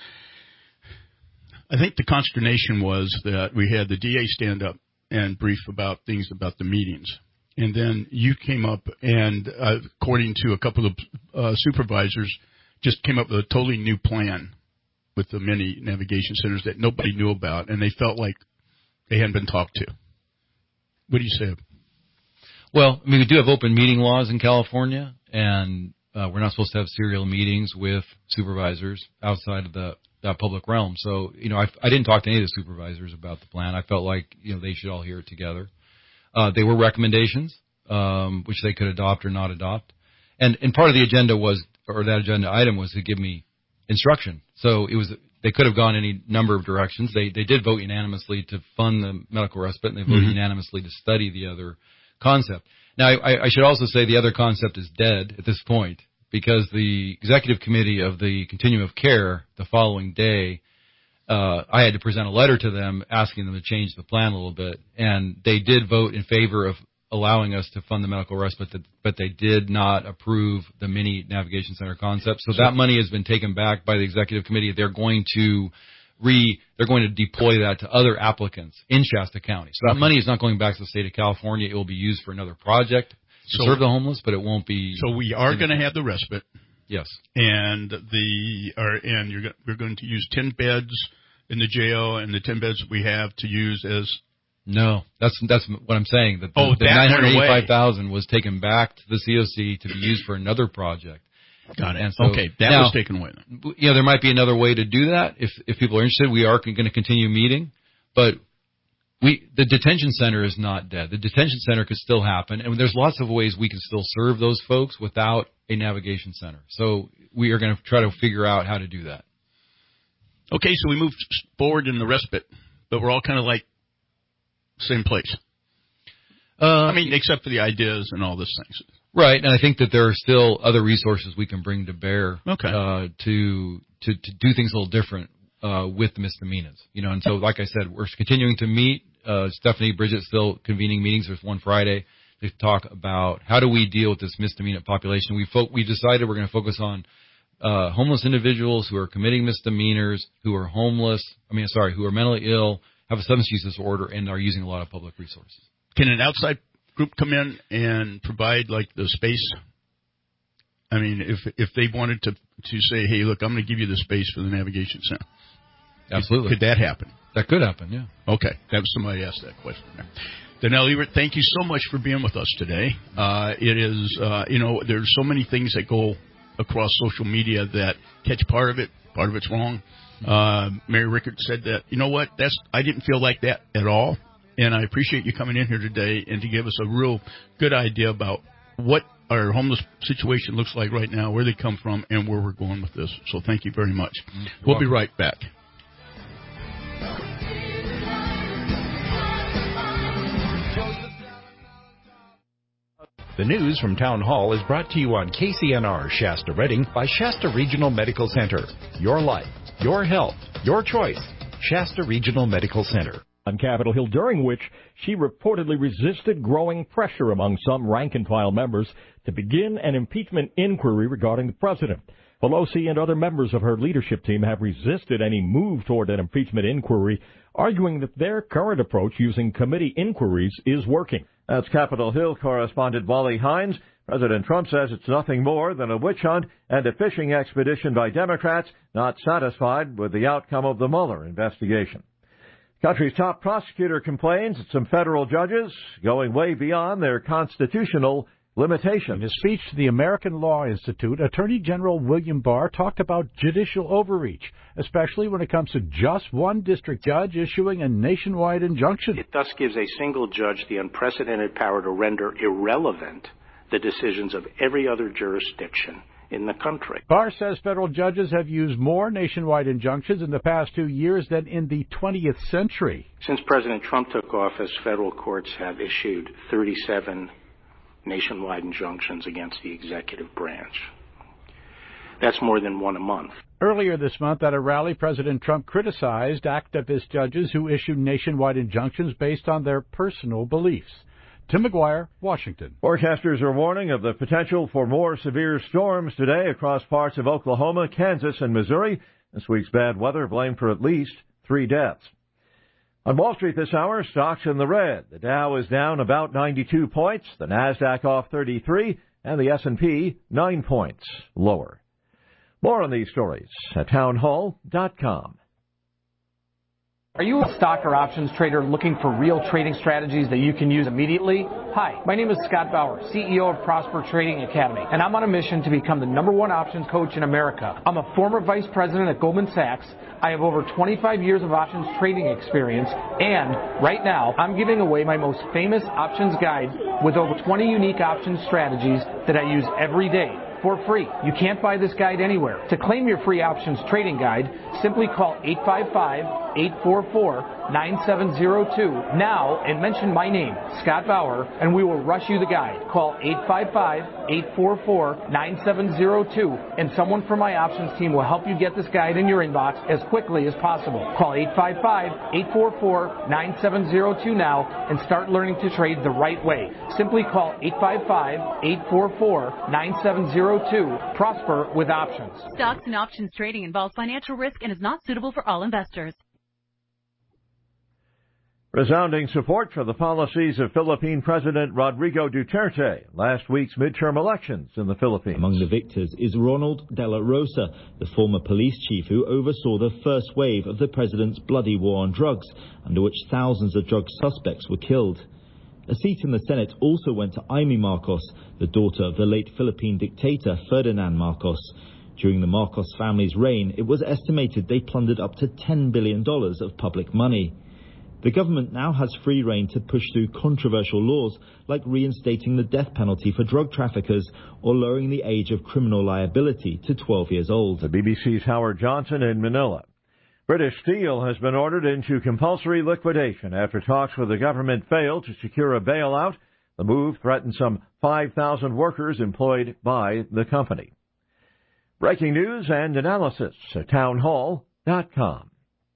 I think the consternation was that we had the DA stand up and brief about things about the meetings. And then you came up and, according to a couple of supervisors, just came up with a totally new plan with the many navigation centers that nobody knew about, and they felt like they hadn't been talked to. What do you say? Well, I mean, we do have open meeting laws in California, and we're not supposed to have serial meetings with supervisors outside of that public realm. So, I didn't talk to any of the supervisors about the plan. I felt like, they should all hear it together. They were recommendations, which they could adopt or not adopt. And part of the agenda that agenda item was to give me instruction. So they could have gone any number of directions. They did vote unanimously to fund the medical respite, and they voted unanimously to study the other concept. Now, I should also say the other concept is dead at this point, because the executive committee of the continuum of care the following day, I had to present a letter to them asking them to change the plan a little bit, and they did vote in favor of allowing us to fund the medical respite, but they did not approve the mini navigation center concept. So that money has been taken back by the executive committee. They're going to deploy that to other applicants in Shasta County. So that money is not going back to the state of California. It will be used for another project to serve the homeless, but it won't be. So we are going to have the respite. Yes. And we're going to use 10 beds in the jail, and the 10 beds that we have to use as. No, that's what I'm saying. That the $985,000 was taken back to the COC to be used for another project. Got it. And so that was taken away then. There might be another way to do that if people are interested. We are going to continue meeting, but the detention center is not dead. The detention center could still happen, and there's lots of ways we can still serve those folks without a navigation center. So we are going to try to figure out how to do that. Okay, so we moved forward in the respite, but we're all kind of like same place. Except for the ideas and all these things. Right, and I think that there are still other resources we can bring to bear to do things a little different with the misdemeanors. And so, like I said, we're continuing to meet. Stephanie, Bridget's still convening meetings. There's one Friday to talk about how do we deal with this misdemeanor population. We decided we're going to focus on homeless individuals who are committing misdemeanors, who are who are mentally ill, have a substance use disorder, and are using a lot of public resources. Can an outside group come in and provide like the space? I mean, if they wanted to say, hey, look, I'm going to give you the space for the navigation center. Absolutely. Could that happen? That could happen, yeah. Okay. That was somebody asked that question there. Danelle Evert, thank you so much for being with us today. It is, there's so many things that go across social media that catch part of it's wrong. Mary Rickard said that, you know what, I didn't feel like that at all. And I appreciate you coming in here today and to give us a real good idea about what our homeless situation looks like right now, where they come from, and where we're going with this. So thank you very much. We'll be right back. The news from Town Hall is brought to you on KCNR Shasta Redding by Shasta Regional Medical Center. Your life, your health, your choice. Shasta Regional Medical Center. On Capitol Hill, during which she reportedly resisted growing pressure among some rank-and-file members to begin an impeachment inquiry regarding the president. Pelosi and other members of her leadership team have resisted any move toward an impeachment inquiry, arguing that their current approach using committee inquiries is working. That's Capitol Hill correspondent Wally Hines. President Trump says it's nothing more than a witch hunt and a fishing expedition by Democrats not satisfied with the outcome of the Mueller investigation. Country's top prosecutor complains that some federal judges going way beyond their constitutional limitations. In his speech to the American Law Institute, Attorney General William Barr talked about judicial overreach, especially when it comes to just one district judge issuing a nationwide injunction. It thus gives a single judge the unprecedented power to render irrelevant the decisions of every other jurisdiction in the country. Barr says federal judges have used more nationwide injunctions in the past 2 years than in the 20th century. Since President Trump took office, federal courts have issued 37 nationwide injunctions against the executive branch. That's more than one a month. Earlier this month at a rally, President Trump criticized activist judges who issued nationwide injunctions based on their personal beliefs. Tim McGuire, Washington. Forecasters are warning of the potential for more severe storms today across parts of Oklahoma, Kansas, and Missouri. This week's bad weather blamed for at least 3 deaths. On Wall Street this hour, stocks in the red. The Dow is down about 92 points, the Nasdaq off 33, and the S&P 9 points lower. More on these stories at townhall.com. Are you a stock or options trader looking for real trading strategies that you can use immediately? Hi, my name is Scott Bauer, CEO of Prosper Trading Academy, and I'm on a mission to become the #1 options coach in America. I'm a former vice president at Goldman Sachs. I have over 25 years of options trading experience, and right now I'm giving away my most famous options guide with over 20 unique options strategies that I use every day for free. You can't buy this guide anywhere. To claim your free options trading guide, simply call 855-844-9702 now and mention my name, Scott Bauer, and we will rush you the guide. Call 855-844-9702 and someone from my options team will help you get this guide in your inbox as quickly as possible. Call 855-844-9702 now and start learning to trade the right way. Simply call 855-844-9702. Prosper with options. Stocks and options trading involves financial risk and is not suitable for all investors. Resounding support for the policies of Philippine President Rodrigo Duterte last week's midterm elections in the Philippines. Among the victors is Ronald De La Rosa, the former police chief who oversaw the first wave of the president's bloody war on drugs, under which thousands of drug suspects were killed. A seat in the Senate also went to Imee Marcos, the daughter of the late Philippine dictator Ferdinand Marcos. During the Marcos family's reign, it was estimated they plundered up to $10 billion of public money. The government now has free rein to push through controversial laws like reinstating the death penalty for drug traffickers or lowering the age of criminal liability to 12 years old. The BBC's Howard Johnson in Manila. British Steel has been ordered into compulsory liquidation after talks with the government failed to secure a bailout. The move threatens some 5,000 workers employed by the company. Breaking news and analysis at townhall.com.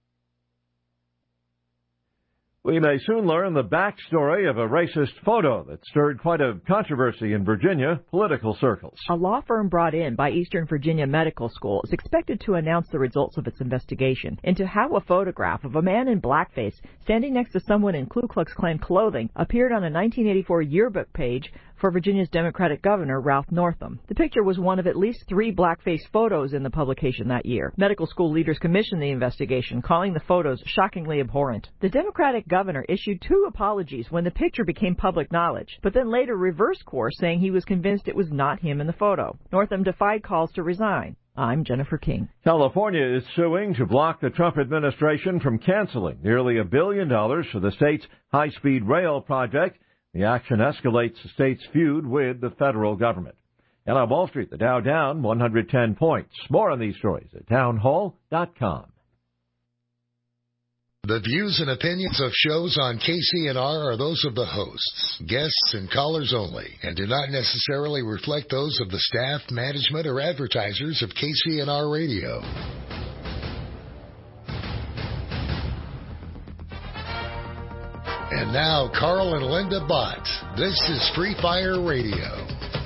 We may soon learn the backstory of a racist photo that stirred quite a controversy in Virginia political circles. A law firm brought in by Eastern Virginia Medical School is expected to announce the results of its investigation into how a photograph of a man in blackface standing next to someone in Ku Klux Klan clothing appeared on a 1984 yearbook page for Virginia's Democratic Governor Ralph Northam. The picture was one of at least 3 blackface photos in the publication that year. Medical school leaders commissioned the investigation, calling the photos shockingly abhorrent. The Democratic governor issued 2 apologies when the picture became public knowledge, but then later reversed course, saying he was convinced it was not him in the photo. Northam defied calls to resign. I'm Jennifer King. California is suing to block the Trump administration from canceling nearly $1 billion for the state's high-speed rail project. The action escalates the state's feud with the federal government. And on Wall Street, the Dow down 110 points. More on these stories at townhall.com. The views and opinions of shows on KCNR are those of the hosts, guests, and callers only, and do not necessarily reflect those of the staff, management, or advertisers of KCNR Radio. And now, Carl and Linda Bott. This is Free Fire Radio.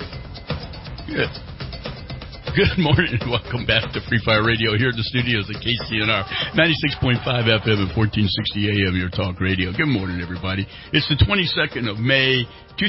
Good morning and welcome back to Free Fire Radio here in the studios at KCNR 96.5 FM and 1460 AM, your talk radio. Good morning, everybody. It's the 22nd of May,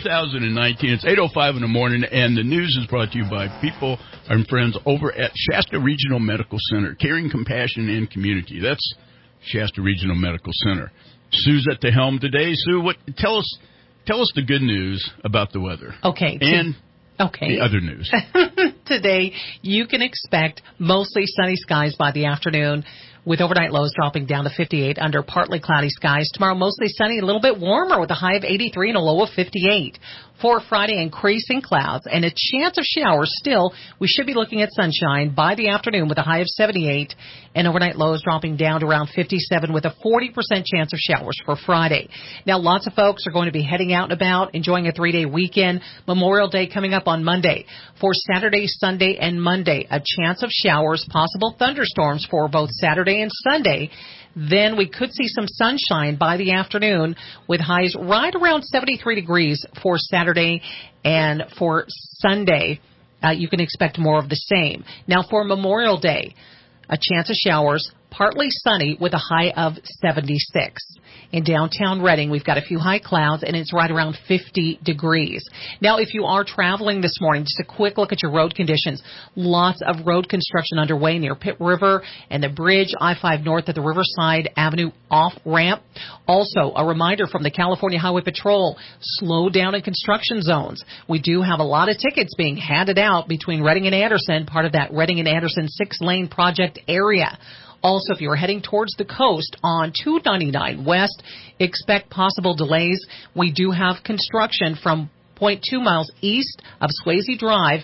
2019. It's 8:05 in the morning, and the news is brought to you by people and friends over at Shasta Regional Medical Center, caring, compassion, and community. That's Shasta Regional Medical Center. Sue's at the helm today. Sue, tell us the good news about the weather. Okay. And the other news. Today, you can expect mostly sunny skies by the afternoon, with overnight lows dropping down to 58 under partly cloudy skies. Tomorrow, mostly sunny, a little bit warmer with a high of 83 and a low of 58. For Friday, increasing clouds and a chance of showers. Still, we should be looking at sunshine by the afternoon with a high of 78 and overnight lows dropping down to around 57 with a 40% chance of showers for Friday. Now, lots of folks are going to be heading out and about, enjoying a 3-day weekend. Memorial Day coming up on Monday. For Saturday, Sunday, and Monday, a chance of showers, possible thunderstorms for both Saturday and Sunday. Then we could see some sunshine by the afternoon with highs right around 73 degrees for Saturday, and for Sunday, you can expect more of the same. Now for Memorial Day, a chance of showers, partly sunny with a high of 76. In downtown Reading, we've got a few high clouds, and it's right around 50 degrees. Now, if you are traveling this morning, just a quick look at your road conditions. Lots of road construction underway near Pitt River and the bridge, I-5 north at the Riverside Avenue off-ramp. Also, a reminder from the California Highway Patrol, slow down in construction zones. We do have a lot of tickets being handed out between Reading and Anderson, part of that Reading and Anderson 6-lane project area. Also, if you're heading towards the coast on 299 West, expect possible delays. We do have construction from 0.2 miles east of Swayze Drive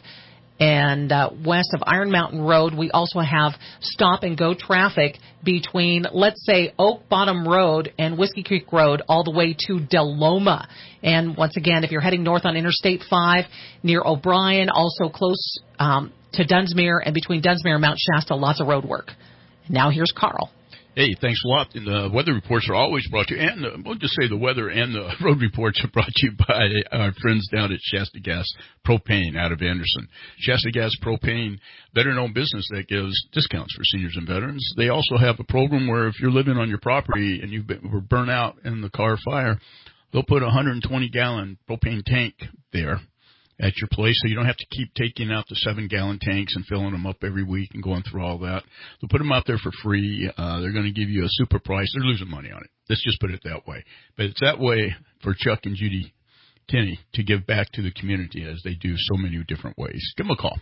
and west of Iron Mountain Road. We also have stop-and-go traffic between, let's say, Oak Bottom Road and Whiskey Creek Road all the way to Del Loma. And once again, if you're heading north on Interstate 5 near O'Brien, also close to Dunsmuir, and between Dunsmuir and Mount Shasta, lots of road work. Now here's Carl. Hey, thanks a lot. And the weather reports are always brought to you, and we'll just say the weather and the road reports are brought to you by our friends down at Shasta Gas Propane out of Anderson. Shasta Gas Propane, better-known business that gives discounts for seniors and veterans. They also have a program where if you're living on your property and you were burnt out in the car fire, they'll put a 120-gallon propane tank there at your place, so you don't have to keep taking out the 7-gallon tanks and filling them up every week and going through all that. They'll put them out there for free. They're going to give you a super price. They're losing money on it. Let's just put it that way. But it's that way for Chuck and Judy Tenney to give back to the community as they do so many different ways. Give them a call,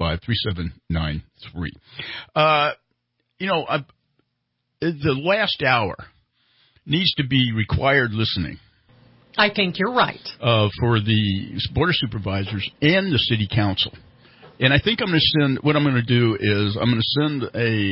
365-3793. The last hour needs to be required listening. I think you're right. For the Board of Supervisors and the City Council. And I think I'm going to send, what I'm going to do is I'm going to send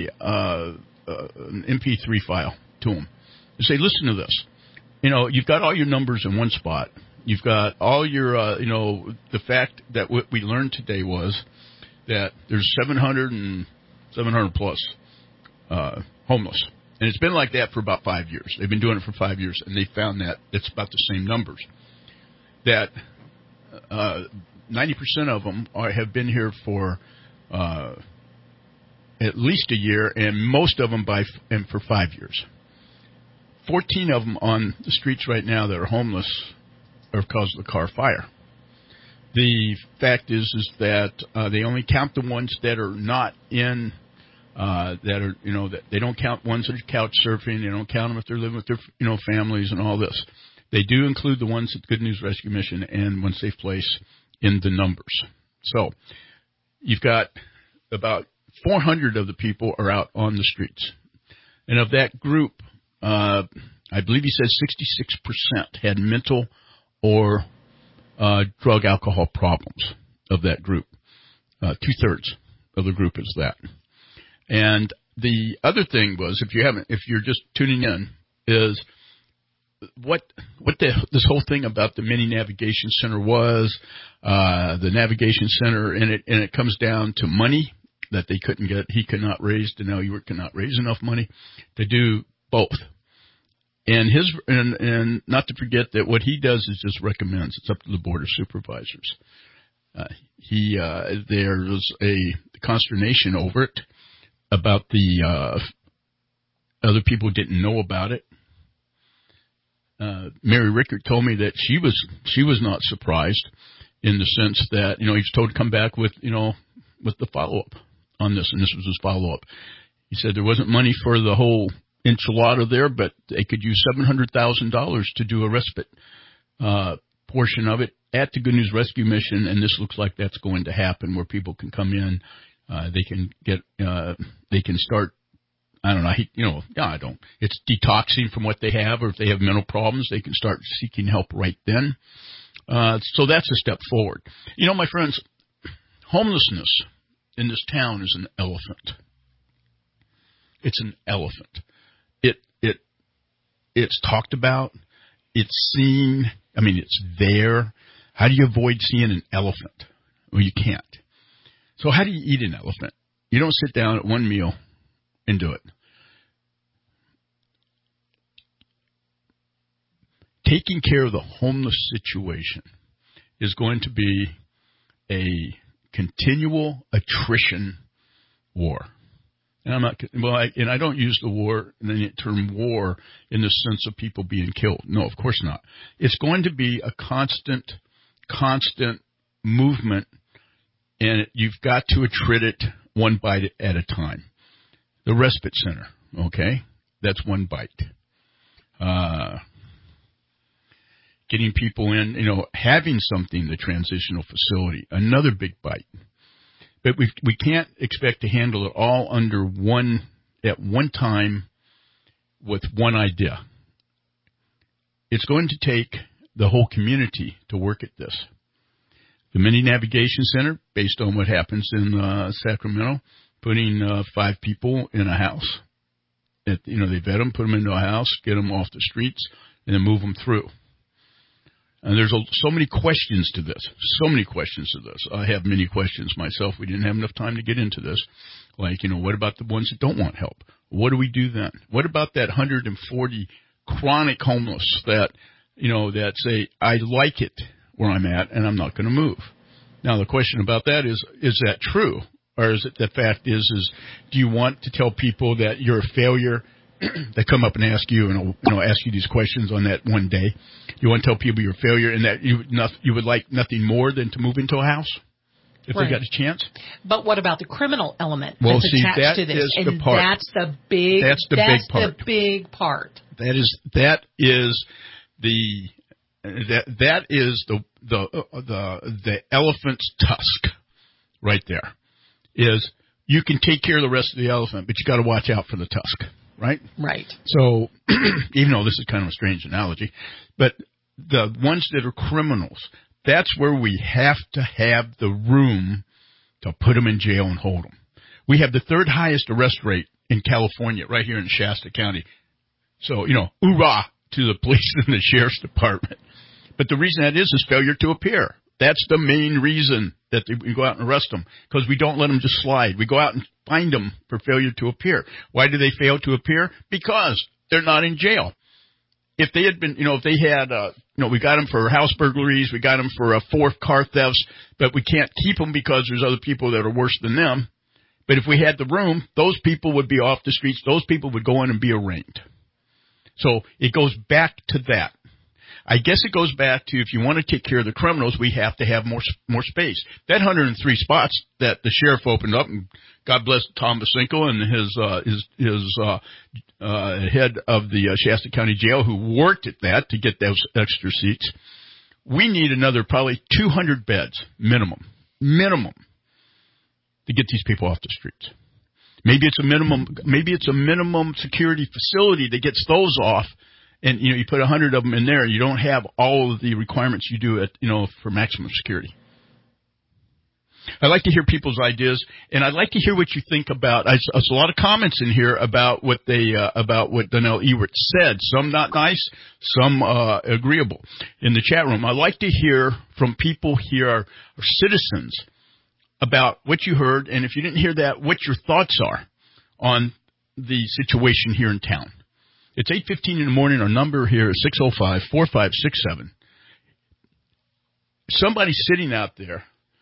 an MP3 file to them and say, listen to this. You've got all your numbers in one spot. You've got all your, the fact that what we learned today was that there's 700 plus homeless. And it's been like that for about 5 years. They've been doing it for 5 years, and they found that it's about the same numbers. That 90% of them have been here for at least a year, and most of them for 5 years. 14 of them on the streets right now that are homeless are because of the car fire. The fact is that they only count the ones that are not in. That they don't count ones that are couch surfing. They don't count them if they're living with their, families and all this. They do include the ones at Good News Rescue Mission and One Safe Place in the numbers. So you've got about 400 of the people are out on the streets. And of that group, I believe he said 66% had mental or drug alcohol problems of that group. 2/3 of the group is that. And the other thing was, if you're just tuning in, is this whole thing about the mini navigation center was, the navigation center, and it comes down to money that he could not raise, Denell Ewert could not raise enough money to do both. And and not to forget that what he does is just recommends. It's up to the board of supervisors. There was a consternation over it about the other people didn't know about it. Mary Rickert told me that she was not surprised in the sense that, he was told to come back with the follow-up on this, and this was his follow-up. He said there wasn't money for the whole enchilada there, but they could use $700,000 to do a respite portion of it at the Good News Rescue Mission, and this looks like that's going to happen, where people can come in, they can start. I don't know. It's detoxing from what they have, or if they have mental problems, they can start seeking help right then. So that's a step forward. My friends, homelessness in this town is an elephant. It's an elephant. It's talked about. It's seen. It's there. How do you avoid seeing an elephant? Well, you can't. So how do you eat an elephant? You don't sit down at one meal and do it. Taking care of the homeless situation is going to be a continual attrition war. And I don't use the term war in the sense of people being killed. No, of course not. It's going to be a constant movement, and you've got to attrit it one bite at a time. The respite center, okay, that's one bite. Getting people in, having something, the transitional facility, another big bite. But we can't expect to handle it all at one time with one idea. It's going to take the whole community to work at this. The Mini Navigation Center, based on what happens in Sacramento, putting 5 people in a house. They vet them, put them into a house, get them off the streets, and then move them through. And there's so many questions to this. I have many questions myself. We didn't have enough time to get into this. Like, what about the ones that don't want help? What do we do then? What about that 140 chronic homeless that say, I like it where I'm at and I'm not going to move? Now, the question about that is that true? Or is it the fact is do you want to tell people that you're a failure? They come up and ask you, ask you these questions on that one day. You want to tell people you're a failure and that you would like nothing more than to move into a house if they got a chance. But what about the criminal element that's attached to this? That's the big part. That is the elephant's tusk right there. Is you can take care of the rest of the elephant, but you got to watch out for the tusk. Right? Right. So, even though this is kind of a strange analogy, but the ones that are criminals, that's where we have to have the room to put them in jail and hold them. We have the 3rd highest arrest rate in California, right here in Shasta County. So, hoorah to the police and the sheriff's department. But the reason that is failure to appear. That's the main reason that we go out and arrest them, because we don't let them just slide. We go out and find them for failure to appear. Why do they fail to appear? Because they're not in jail. If they had been, if they had, we got them for house burglaries, we got them for 4 car thefts, but we can't keep them because there's other people that are worse than them. But if we had the room, those people would be off the streets. Those people would go in and be arraigned. So it goes back to that. I guess it goes back to, if you want to take care of the criminals, we have to have more space. That 103 spots that the sheriff opened up, and God bless Tom Basinko and his head of the Shasta County Jail, who worked at that to get those extra seats. We need another probably 200 beds minimum, to get these people off the streets. Maybe it's a minimum security facility that gets those off, And, you put 100 of them in there, you don't have all of the requirements you do for maximum security. I'd like to hear people's ideas, and I'd like to hear what you think about. There's a lot of comments in here about what Donnell Ewert said. Some not nice, some agreeable. In the chat room, I'd like to hear from people here, our citizens, about what you heard, and if you didn't hear that, what your thoughts are on the situation here in town. It's 8:15 in the morning. Our number here is 605-4567. Somebody sitting out there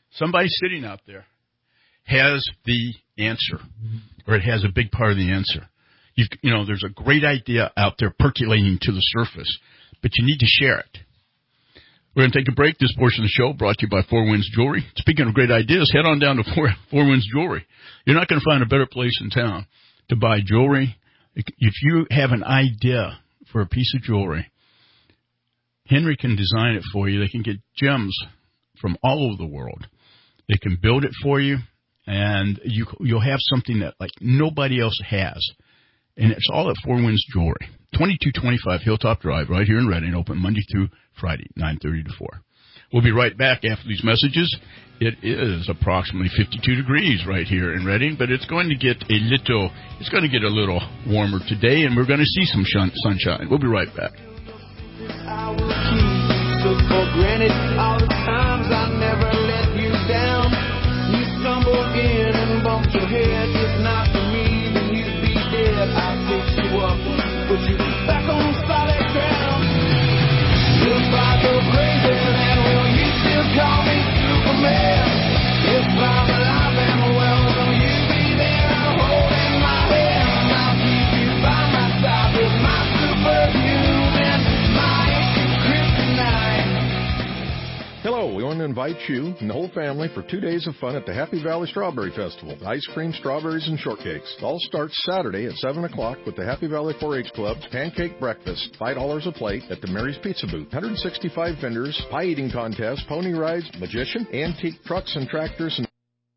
has the answer, or it has a big part of the answer. There's a great idea out there percolating to the surface, but you need to share it. We're going to take a break. This portion of the show brought to you by Four Winds Jewelry. Speaking of great ideas, head on down to Four Winds Jewelry. You're not going to find a better place in town to buy jewelry. If you have an idea for a piece of jewelry, Henry can design it for you. They can get gems from all over the world. They can build it for you, and you'll have something that like nobody else has. And it's all at Four Winds Jewelry, 2225 Hilltop Drive, right here in Reading, open Monday through Friday, 9:30 to 4. We'll be right back after these messages. It is approximately 52 degrees right here in Reading, but it's going to get a little warmer today, and we're going to see some sunshine. We'll be right back. I will keep for granted all the times I never let you down. You stumbled in and bumped your head. If not for me, then you'd be dead. I'll fix you up, put you back on solid ground. If I go crazy, then will you still call me Superman? If I'm alive and well, will you be there holding my hand? I'll keep you by my side with my superhuman might, kryptonite. Hello, we want to invite you and the whole family for 2 days of fun at the Happy Valley Strawberry Festival. Ice cream, strawberries, and shortcakes. It all starts Saturday at 7 o'clock with the Happy Valley 4-H Club pancake breakfast, $5 a plate at the Mary's Pizza Booth. 165 vendors, pie eating contest, pony rides, magician, antique trucks and tractors, and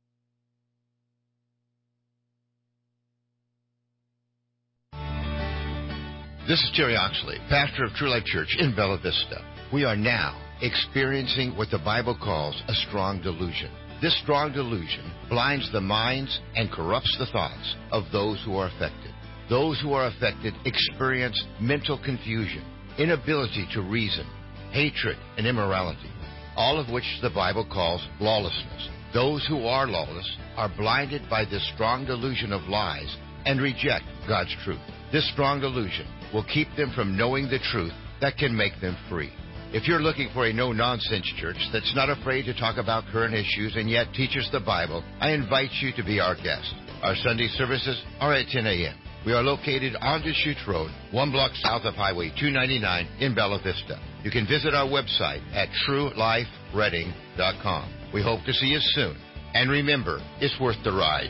This is Terry Oxley, pastor of True Life Church in Bella Vista. We are now experiencing what the Bible calls a strong delusion. This strong delusion blinds the minds and corrupts the thoughts of those who are affected. Those who are affected experience mental confusion, inability to reason, hatred, and immorality, all of which the Bible calls lawlessness. Those who are lawless are blinded by this strong delusion of lies and reject God's truth. This strong delusion will keep them from knowing the truth that can make them free. If you're looking for a no-nonsense church that's not afraid to talk about current issues and yet teaches the Bible, I invite you to be our guest. Our Sunday services are at 10 a.m. We are located on Deschutes Road, 1 block south of Highway 299 in Bella Vista. You can visit our website at truelifereading.com. We hope to see you soon. And remember, it's worth the ride.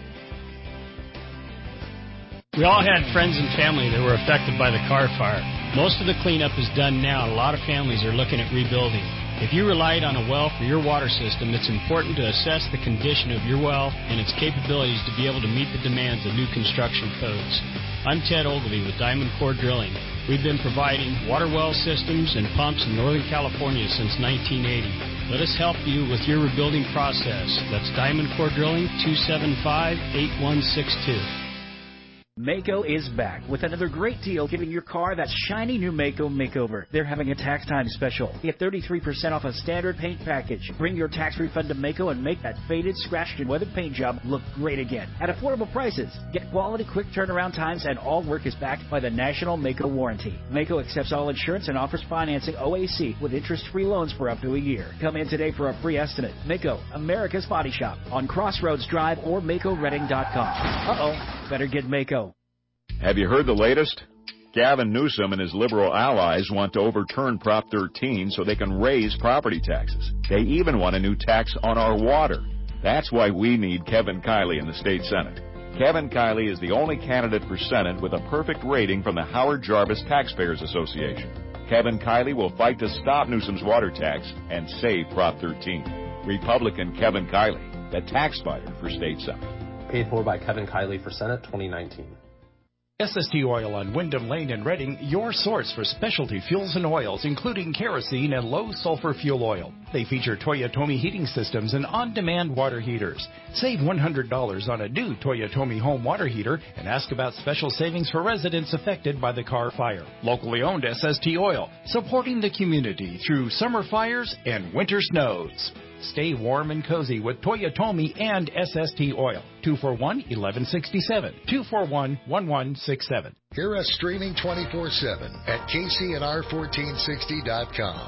We all had friends and family that were affected by the Carr fire. Most of the cleanup is done now, and a lot of families are looking at rebuilding. If you relied on a well for your water system, it's important to assess the condition of your well and its capabilities to be able to meet the demands of new construction codes. I'm Ted Ogilvie with Diamond Core Drilling. We've been providing water well systems and pumps in Northern California since 1980. Let us help you with your rebuilding process. That's Diamond Core Drilling, 275-8162. Maaco is back with another great deal, giving your car that shiny new Maaco makeover. They're having a tax time special. Get 33% off a standard paint package. Bring your tax refund to Maaco and make that faded, scratched, and weathered paint job look great again. At affordable prices. Get quality, quick turnaround times, and all work is backed by the National Maaco Warranty. Maaco accepts all insurance and offers financing OAC with interest-free loans for up to a year. Come in today for a free estimate. Maaco, America's Body Shop, on Crossroads Drive or MaacoReading.com. Better get Maaco. Have you heard the latest? Gavin Newsom and his liberal allies want to overturn Prop 13 so they can raise property taxes. They even want a new tax on our water. That's why we need Kevin Kiley in the state Senate. Kevin Kiley is the only candidate for Senate with a perfect rating from the Howard Jarvis Taxpayers Association. Kevin Kiley will fight to stop Newsom's water tax and save Prop 13. Republican Kevin Kiley, the tax fighter for state Senate. Paid for by Kevin Kiley for Senate 2019. SST Oil on Wyndham Lane in Reading, your source for specialty fuels and oils, including kerosene and low-sulfur fuel oil. They feature Toyotomi heating systems and on-demand water heaters. Save $100 on a new Toyotomi home water heater and ask about special savings for residents affected by the Carr Fire. Locally owned SST Oil, supporting the community through summer fires and winter snows. Stay warm and cozy with Toyotomi and SST Oil. 241-1167. 241-1167. Hear us streaming 24/7 at KCNR1460.com.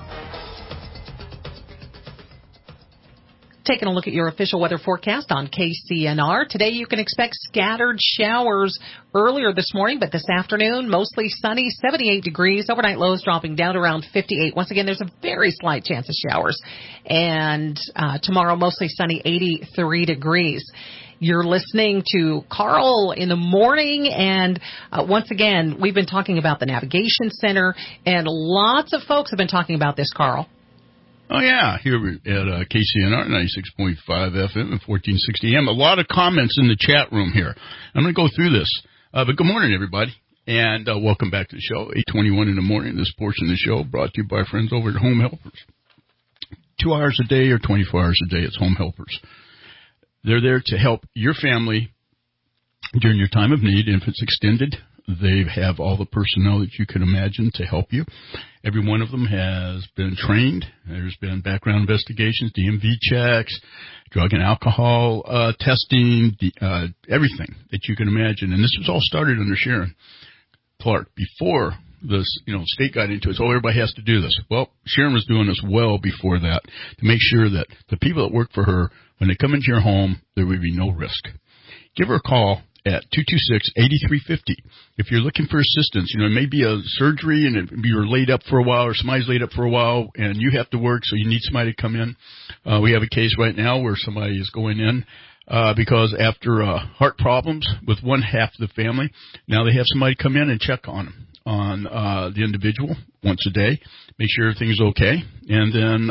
Taking a look at your official weather forecast on KCNR. Today you can expect scattered showers earlier this morning, but this afternoon mostly sunny, 78 degrees. Overnight lows dropping down to around 58. Once again, there's a very slight chance of showers. And tomorrow mostly sunny, 83 degrees. You're listening to Carl in the morning, and once again, we've been talking about the Navigation Center, and lots of folks have been talking about this, Carl. Oh, yeah, here at KCNR 96.5 FM and 1460 AM. A lot of comments in the chat room here. I'm going to go through this. But good morning, everybody, and welcome back to the show. 8:21 in the morning, this portion of the show brought to you by friends over at Home Helpers. 2 hours a day or 24 hours a day, it's Home Helpers. They're there to help your family during your time of need. And if it's extended, they have all the personnel that you can imagine to help you. Every one of them has been trained. There's been background investigations, DMV checks, drug and alcohol testing, everything that you can imagine. And this was all started under Sharon Clark before this, state got into it. So everybody has to do this. Well, Sharon was doing this well before that to make sure that the people that work for her, when they come into your home, there would be no risk. Give her a call at 226-8350. If you're looking for assistance, it may be a surgery and you're laid up for a while or somebody's laid up for a while and you have to work, so you need somebody to come in. We have a case right now where somebody is going in because after heart problems with one half of the family, now they have somebody come in and check on them, on the individual once a day, make sure everything's okay, and then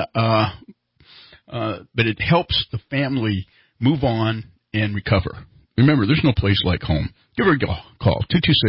but it helps the family move on and recover. Remember, there's no place like home. Give her a call,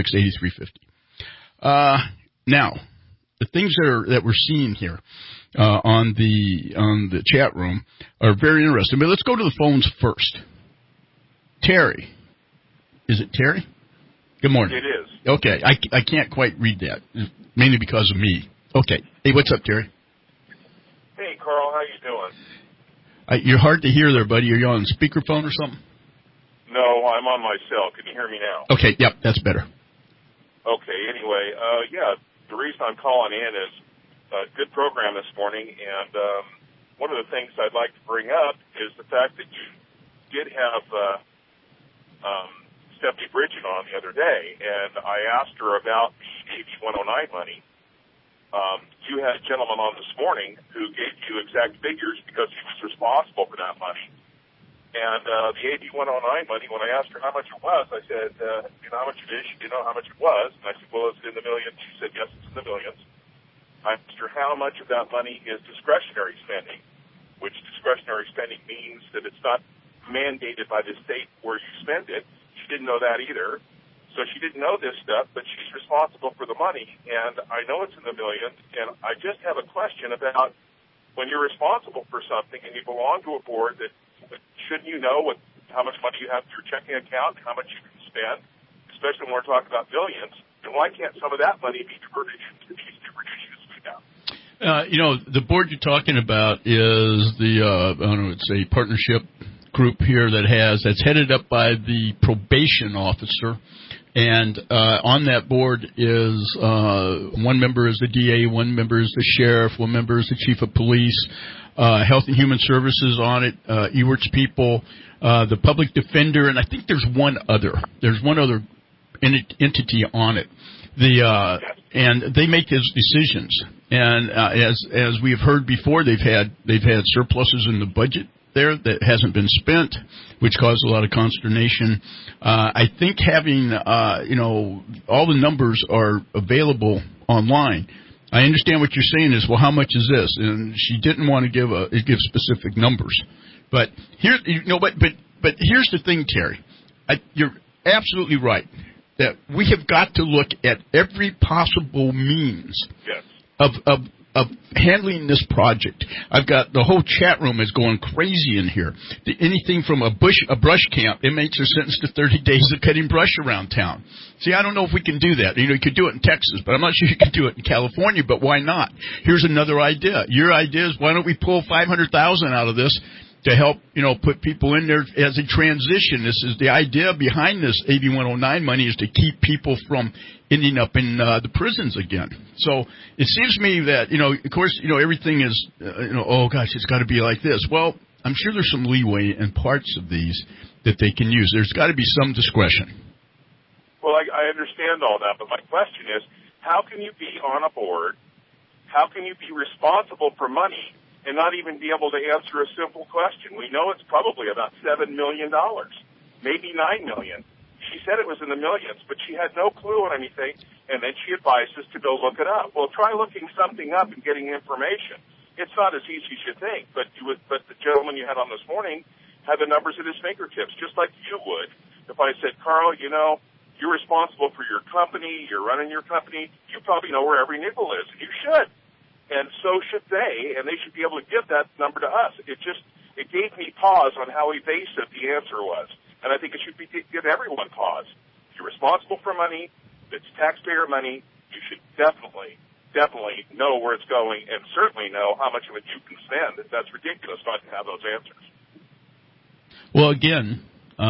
226-8350. Now, the things that we're seeing here on the chat room are very interesting. But let's go to the phones first. Terry. Is it Terry? Good morning. It is. Okay, I can't quite read that, mainly because of me. Okay. Hey, what's up, Terry? Hey, Carl, how you doing? You're hard to hear there, buddy. Are you on speakerphone or something? No, I'm on my cell. Can you hear me now? Okay, yep, that's better. Okay, anyway, the reason I'm calling in is a good program this morning, and one of the things I'd like to bring up is the fact that you did have Stephanie Bridget on the other day, and I asked her about the AB 109 money. You had a gentleman on this morning who gave you exact figures because he was responsible for that money. And the AB 109 money, when I asked her how much it was, I said, you know how much it is? She didn't know how much it was. And I said, well, is it in the millions? She said, yes, it's in the millions. I asked her how much of that money is discretionary spending, which discretionary spending means that it's not mandated by the state where you spend it. She didn't know that either. So she didn't know this stuff, but she's responsible for the money. And I know it's in the millions. And I just have a question about when you're responsible for something and you belong to a board that shouldn't you know how much money you have in your checking account and how much you can spend, especially when we're talking about millions? And why can't some of that money be diverted into these different issues we have? The board you're talking about is it's a partnership group here that's headed up by the probation officer. And on that board is one member is the DA, one member is the sheriff, one member is the chief of police, Health and Human Services on it, Ewart's people, the public defender, and I think there's one other. There's one other entity on it. And they make those decisions. And as we have heard before, they've had surpluses in the budget there that hasn't been spent, which caused a lot of consternation. I think having all the numbers are available online. I understand what you're saying is, well, how much is this? And she didn't want to give specific numbers. But here, but here's the thing, Terry. You're absolutely right. that we have got to look at every possible means of handling this project. I've got the whole chat room is going crazy in here. Anything from a brush camp, inmates are sentenced to 30 days of cutting brush around town. See, I don't know if we can do that. You could do it in Texas, but I'm not sure you can do it in California, but why not? Here's another idea. Your idea is, why don't we pull $500,000 out of this to help, put people in there as a transition. This is the idea behind this AB 109 money, is to keep people from ending up in the prisons again. So it seems to me that, of course, everything is, oh gosh, it's got to be like this. Well, I'm sure there's some leeway in parts of these that they can use. There's got to be some discretion. Well, I understand all that, but my question is, how can you be on a board? How can you be responsible for money and not even be able to answer a simple question? We know it's probably about $7 million, maybe $9 million. She said it was in the millions, but she had no clue on anything, and then she advised us to go look it up. Well, try looking something up and getting information. It's not as easy as you think, but the gentleman you had on this morning had the numbers at his fingertips, just like you would. If I said, Carl, you're responsible for your company, you're running your company, you probably know where every nickel is, and you should. And so should they, and they should be able to give that number to us. It gave me pause on how evasive the answer was. And I think it should give everyone pause. If you're responsible for money, if it's taxpayer money, you should definitely know where it's going, and certainly know how much of it you can spend. That's ridiculous not to have those answers. Well, again,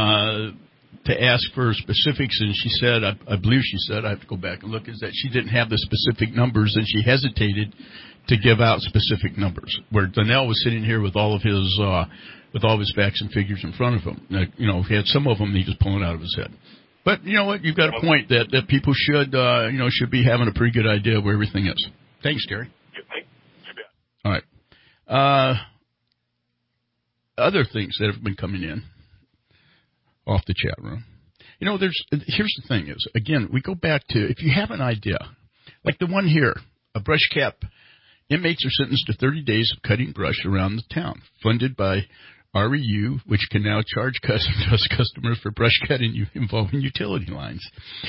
to ask for specifics, and she said, I believe she said, I have to go back and look, is that she didn't have the specific numbers, and she hesitated to give out specific numbers. Where Donnell was sitting here with all of his facts and figures in front of him. He had some of them he was pulling out of his head. But you know what? You've got a point that people should be having a pretty good idea of where everything is. Thanks, Gary. All right. Other things that have been coming in off the chat room. Here's the thing is, again, we go back to, if you have an idea, like the one here, a brush cap, inmates are sentenced to 30 days of cutting brush around the town, funded by REU, which can now charge customers for brush cutting involving utility lines.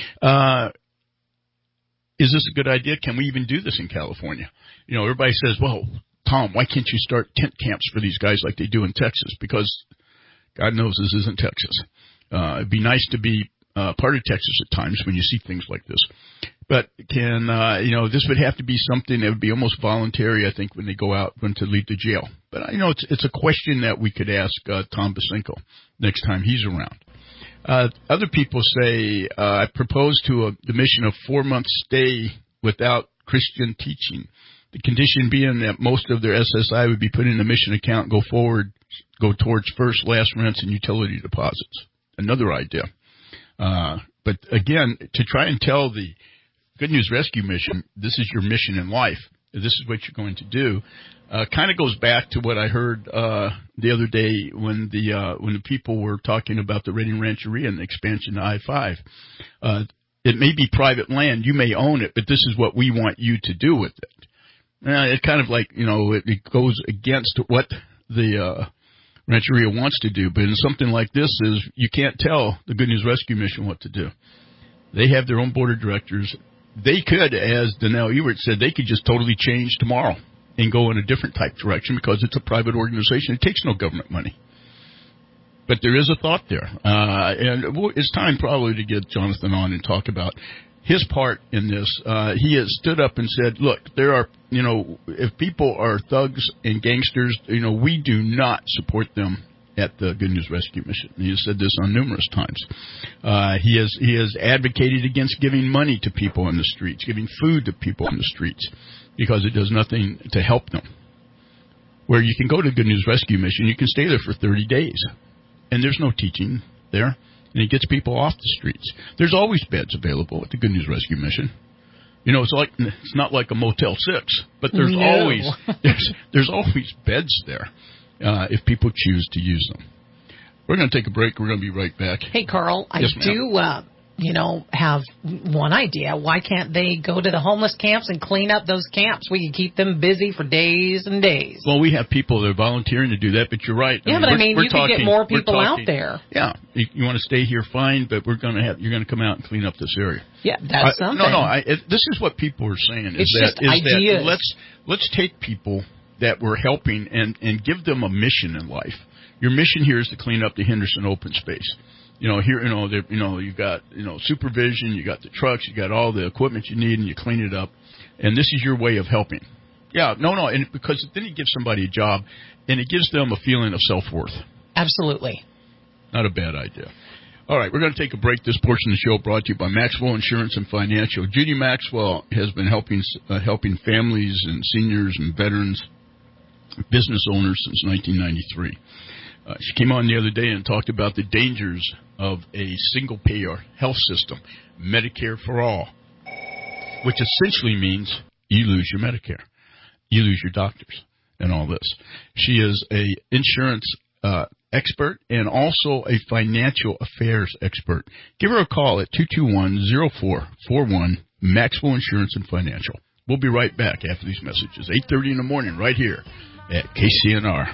Is this a good idea? Can we even do this in California? Everybody says, well, Tom, why can't you start tent camps for these guys like they do in Texas? Because God knows this isn't Texas. It'd be nice to be part of Texas at times when you see things like this. But this would have to be something that would be almost voluntary, I think, when they go out, when to leave the jail. But it's a question that we could ask Tom Basinko next time he's around. Other people say, I proposed to the mission of 4-month stay without Christian teaching. The condition being that most of their SSI would be put in a mission account and go towards first, last rents and utility deposits. Another idea. But again, to try and tell the Good News Rescue Mission, this is your mission in life, this is what you're going to do, kind of goes back to what I heard the other day when the people were talking about the Redding Rancheria and the expansion to I-5. It may be private land, you may own it, but this is what we want you to do with it. It's kind of like, it goes against what the Rancheria wants to do, but in something like this is you can't tell the Good News Rescue Mission what to do. They have their own board of directors. They could, as Donnell Ewert said, they could just totally change tomorrow and go in a different type direction because it's a private organization. It takes no government money. But there is a thought there. And it's time probably to get Jonathan on and talk about his part in this. He has stood up and said, look, there are, if people are thugs and gangsters, we do not support them at the Good News Rescue Mission. He has said this on numerous times. He has advocated against giving money to people in the streets, giving food to people in the streets, because it does nothing to help them. Where you can go to Good News Rescue Mission, you can stay there for 30 days, and there's no teaching there. And it gets people off the streets. There's always beds available at the Good News Rescue Mission. It's not like a Motel 6, but there's always beds there if people choose to use them. We're going to take a break. We're going to be right back. Hey, Carl, yes, I do have one idea. Why can't they go to the homeless camps and clean up those camps? We can keep them busy for days and days. Well, we have people that are volunteering to do that, but you're right. Yeah, you can get more people out there. Yeah, you want to stay here, fine, but you're going to come out and clean up this area. Yeah, that's something. This is what people are saying. Ideas. That let's take people that we're helping and give them a mission in life. Your mission here is to clean up the Henderson open space. You've got, supervision, you got the trucks, you got all the equipment you need, and you clean it up. And this is your way of helping. Yeah, and because then it gives somebody a job, and it gives them a feeling of self-worth. Absolutely. Not a bad idea. All right, we're going to take a break. This portion of the show brought to you by Maxwell Insurance and Financial. Judy Maxwell has been helping families and seniors and veterans, business owners since 1993. She came on the other day and talked about the dangers of a single-payer health system, Medicare for all, which essentially means you lose your Medicare. You lose your doctors and all this. She is a insurance expert and also a financial affairs expert. Give her a call at 221-0441, Maxwell Insurance and Financial. We'll be right back after these messages, 8:30 in the morning, right here at KCNR.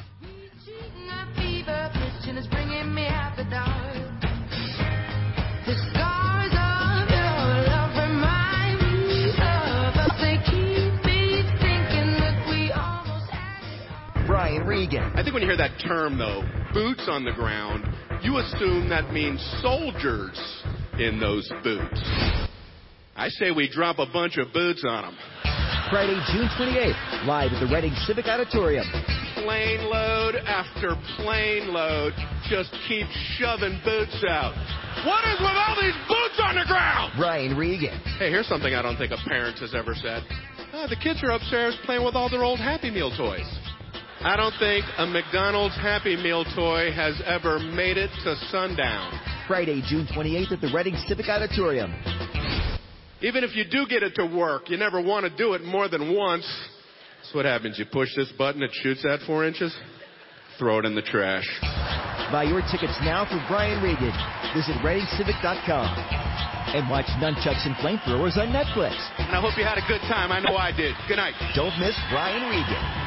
Brian Regan. I think when you hear that term, though, boots on the ground, you assume that means soldiers in those boots. I say we drop a bunch of boots on them. Friday, June 28th, live at the Reading Civic Auditorium. Plane load after plane load just keep shoving boots out. What is with all these boots on the ground? Brian Regan. Hey, here's something I don't think a parent has ever said. The kids are upstairs playing with all their old Happy Meal toys. I don't think a McDonald's Happy Meal toy has ever made it to sundown. Friday, June 28th at the Reading Civic Auditorium. Even if you do get it to work, you never want to do it more than once. That's what happens. You push this button, it shoots at 4 inches, throw it in the trash. Buy your tickets now for Brian Regan. Visit ReadingCivic.com. And watch Nunchucks and Flamethrowers on Netflix. And I hope you had a good time. I know I did. Good night. Don't miss Brian Regan.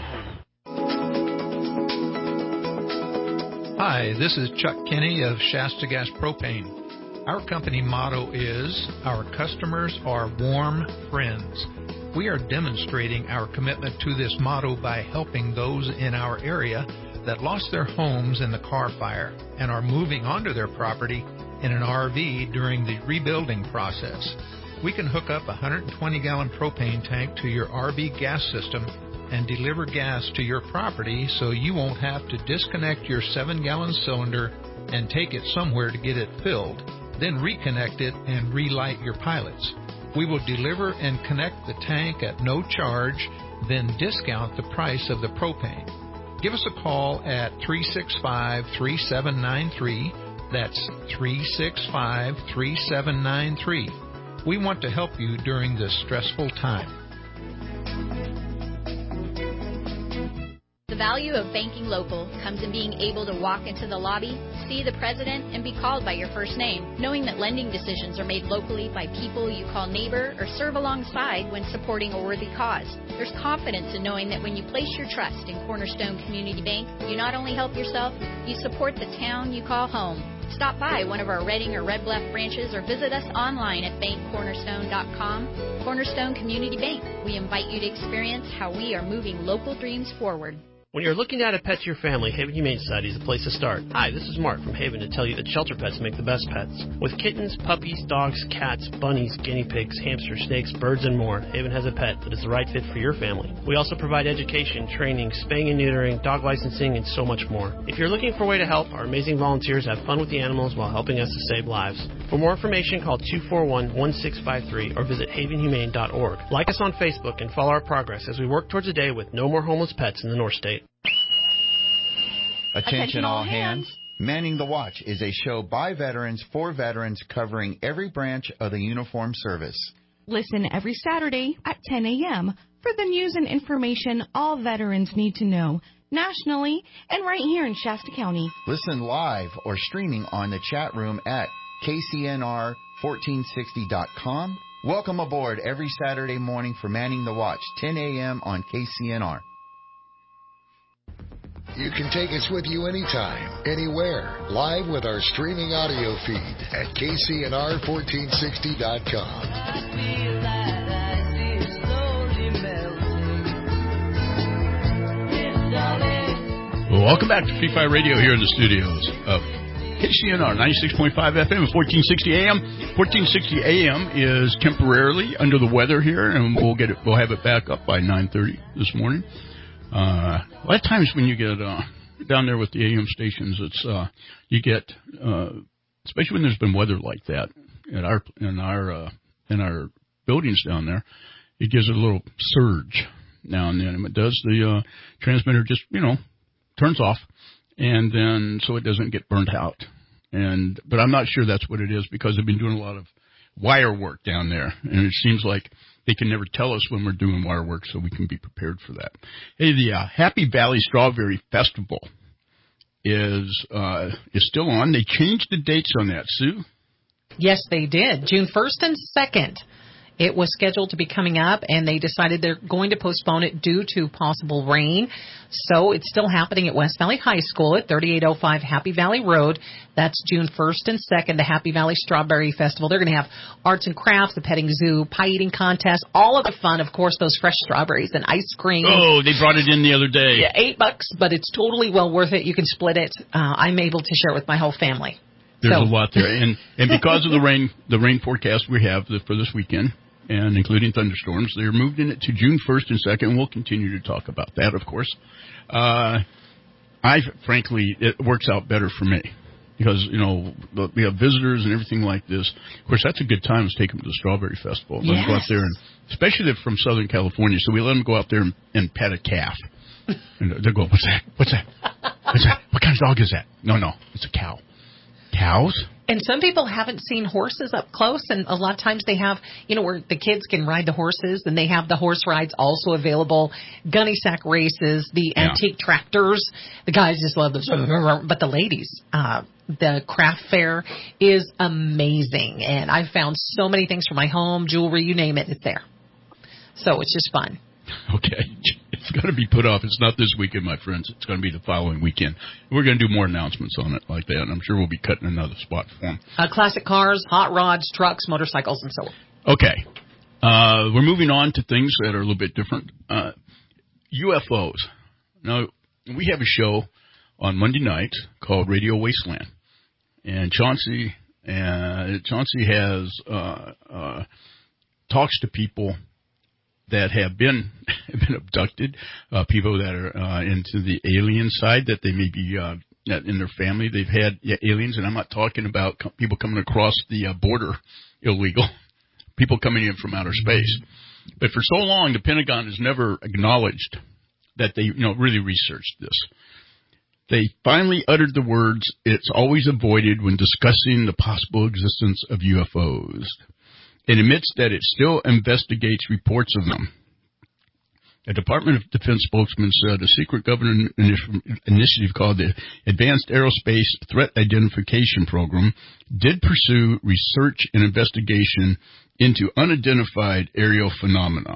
Hi, this is Chuck Kinney of Shasta Gas Propane. Our company motto is, our customers are warm friends. We are demonstrating our commitment to this motto by helping those in our area that lost their homes in the Carr Fire and are moving onto their property in an RV during the rebuilding process. We can hook up a 120-gallon propane tank to your RV gas system and deliver gas to your property so you won't have to disconnect your 7-gallon cylinder and take it somewhere to get it filled, then reconnect it and relight your pilots. We will deliver and connect the tank at no charge, then discount the price of the propane. Give us a call at 365-3793. That's 365-3793. We want to help you during this stressful time. The value of banking local comes in being able to walk into the lobby, see the president, and be called by your first name, knowing that lending decisions are made locally by people you call neighbor or serve alongside when supporting a worthy cause. There's confidence in knowing that when you place your trust in Cornerstone Community Bank, you not only help yourself, you support the town you call home. Stop by one of our Reading or Red Bluff branches or visit us online at bankcornerstone.com. Cornerstone Community Bank. We invite you to experience how we are moving local dreams forward. When you're looking to add a pet to your family, Haven Humane Society is the place to start. Hi, this is Mark from Haven to tell you that shelter pets make the best pets. With kittens, puppies, dogs, cats, bunnies, guinea pigs, hamsters, snakes, birds, and more, Haven has a pet that is the right fit for your family. We also provide education, training, spaying and neutering, dog licensing, and so much more. If you're looking for a way to help, our amazing volunteers have fun with the animals while helping us to save lives. For more information, call 241-1653 or visit havenhumane.org. Like us on Facebook and follow our progress as we work towards a day with no more homeless pets in the North State. Attention all hands. Manning the Watch is a show by veterans for veterans covering every branch of the uniformed service. Listen every Saturday at 10 a.m. for the news and information all veterans need to know, nationally and right here in Shasta County. Listen live or streaming on the chat room at KCNR1460.com. Welcome aboard every Saturday morning for Manning the Watch, 10 a.m. on KCNR. You can take us with you anytime, anywhere, live with our streaming audio feed at KCNR1460.com. Well, welcome back to Free Fire Radio here in the studios of KCNR 96.5 FM and 1460 AM. 1460 AM is temporarily under the weather here, and we'll have it back up by 9:30 this morning. A lot of times when you get down there with the AM stations, it's you get especially when there's been weather like that in our buildings down there, it gives it a little surge now and then. And it does, the transmitter just turns off, and then so it doesn't get burnt out. But I'm not sure that's what it is, because they've been doing a lot of wire work down there, and it seems like they can never tell us when we're doing wire work, so we can be prepared for that. Hey, the Happy Valley Strawberry Festival is still on. They changed the dates on that, Sue. Yes, they did. June 1st and 2nd. It was scheduled to be coming up, and they decided they're going to postpone it due to possible rain. So it's still happening at West Valley High School at 3805 Happy Valley Road. That's June 1st and 2nd, the Happy Valley Strawberry Festival. They're going to have arts and crafts, the petting zoo, pie eating contest, all of the fun, of course, those fresh strawberries and ice cream. Oh, they brought it in the other day. Yeah, $8, but it's totally well worth it. You can split it. I'm able to share it with my whole family. There's a lot there. And because of the rain forecast we have for this weekend, and including thunderstorms, they're moving it to June 1st and 2nd, and we'll continue to talk about that, of course. Frankly, it works out better for me because, we have visitors and everything like this. Of course, that's a good time to take them to the Strawberry Festival. Let them go out there, and especially if they're from Southern California, so we let them go out there and pet a calf. And they'll go, what's that? What's that? What's that? What kind of dog is that? No, it's a cow. Cows? And some people haven't seen horses up close, and a lot of times they have, where the kids can ride the horses, and they have the horse rides also available, gunny sack races, the antique tractors. The guys just love those. But the ladies, the craft fair is amazing, and I've found so many things for my home, jewelry, you name it, it's there. So it's just fun. Okay. It's going to be put off. It's not this weekend, my friends. It's going to be the following weekend. We're going to do more announcements on it like that, and I'm sure we'll be cutting another spot for them. Classic cars, hot rods, trucks, motorcycles, and so on. Okay. We're moving on to things that are a little bit different. UFOs. Now, we have a show on Monday night called Radio Wasteland, and Chauncey has talks to people that have been abducted, people that are into the alien side, that they may be in their family they've had aliens, and I'm not talking about people coming across the border illegal, people coming in from outer space. But for so long, the Pentagon has never acknowledged that they really researched this. They finally uttered the words, "It's always avoided when discussing the possible existence of UFOs." It admits that it still investigates reports of them. A Department of Defense spokesman said a secret government initiative called the Advanced Aerospace Threat Identification Program did pursue research and investigation into unidentified aerial phenomena.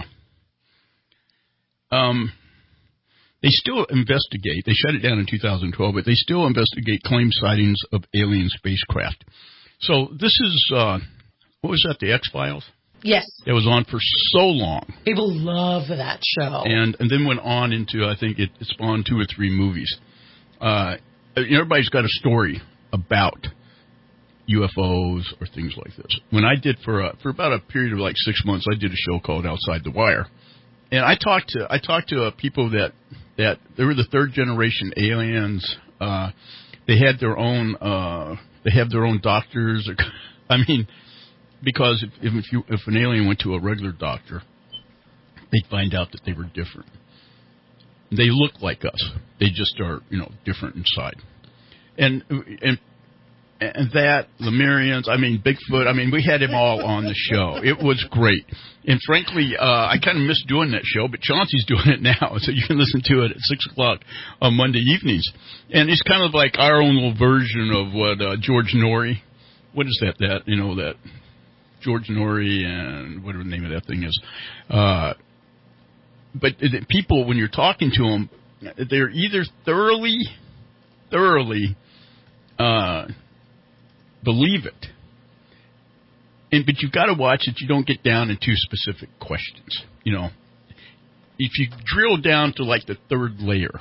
They still investigate. They shut it down in 2012, but they still investigate claimed sightings of alien spacecraft. So this is... what was that, the X-Files? Yes. It was on for so long. People love that show. And then went on into, I think it spawned 2 or 3 movies. Everybody's got a story about UFOs or things like this. When I did for about a period of like 6 months, I did a show called Outside the Wire. And I talked to people that they were the 3rd generation aliens. They had their own doctors. I mean, because if an alien went to a regular doctor, they'd find out that they were different. They look like us. They just are, different inside. And that, Lemurians, Bigfoot, we had him all on the show. It was great. And frankly, I kind of miss doing that show, but Chauncey's doing it now, so you can listen to it at 6 o'clock on Monday evenings. And it's kind of like our own little version of what George Norrie what is that? That George Norrie and whatever the name of that thing is. But people, when you're talking to them, they're either thoroughly believe it, but you've got to watch that you don't get down into specific questions. If you drill down to like the third layer,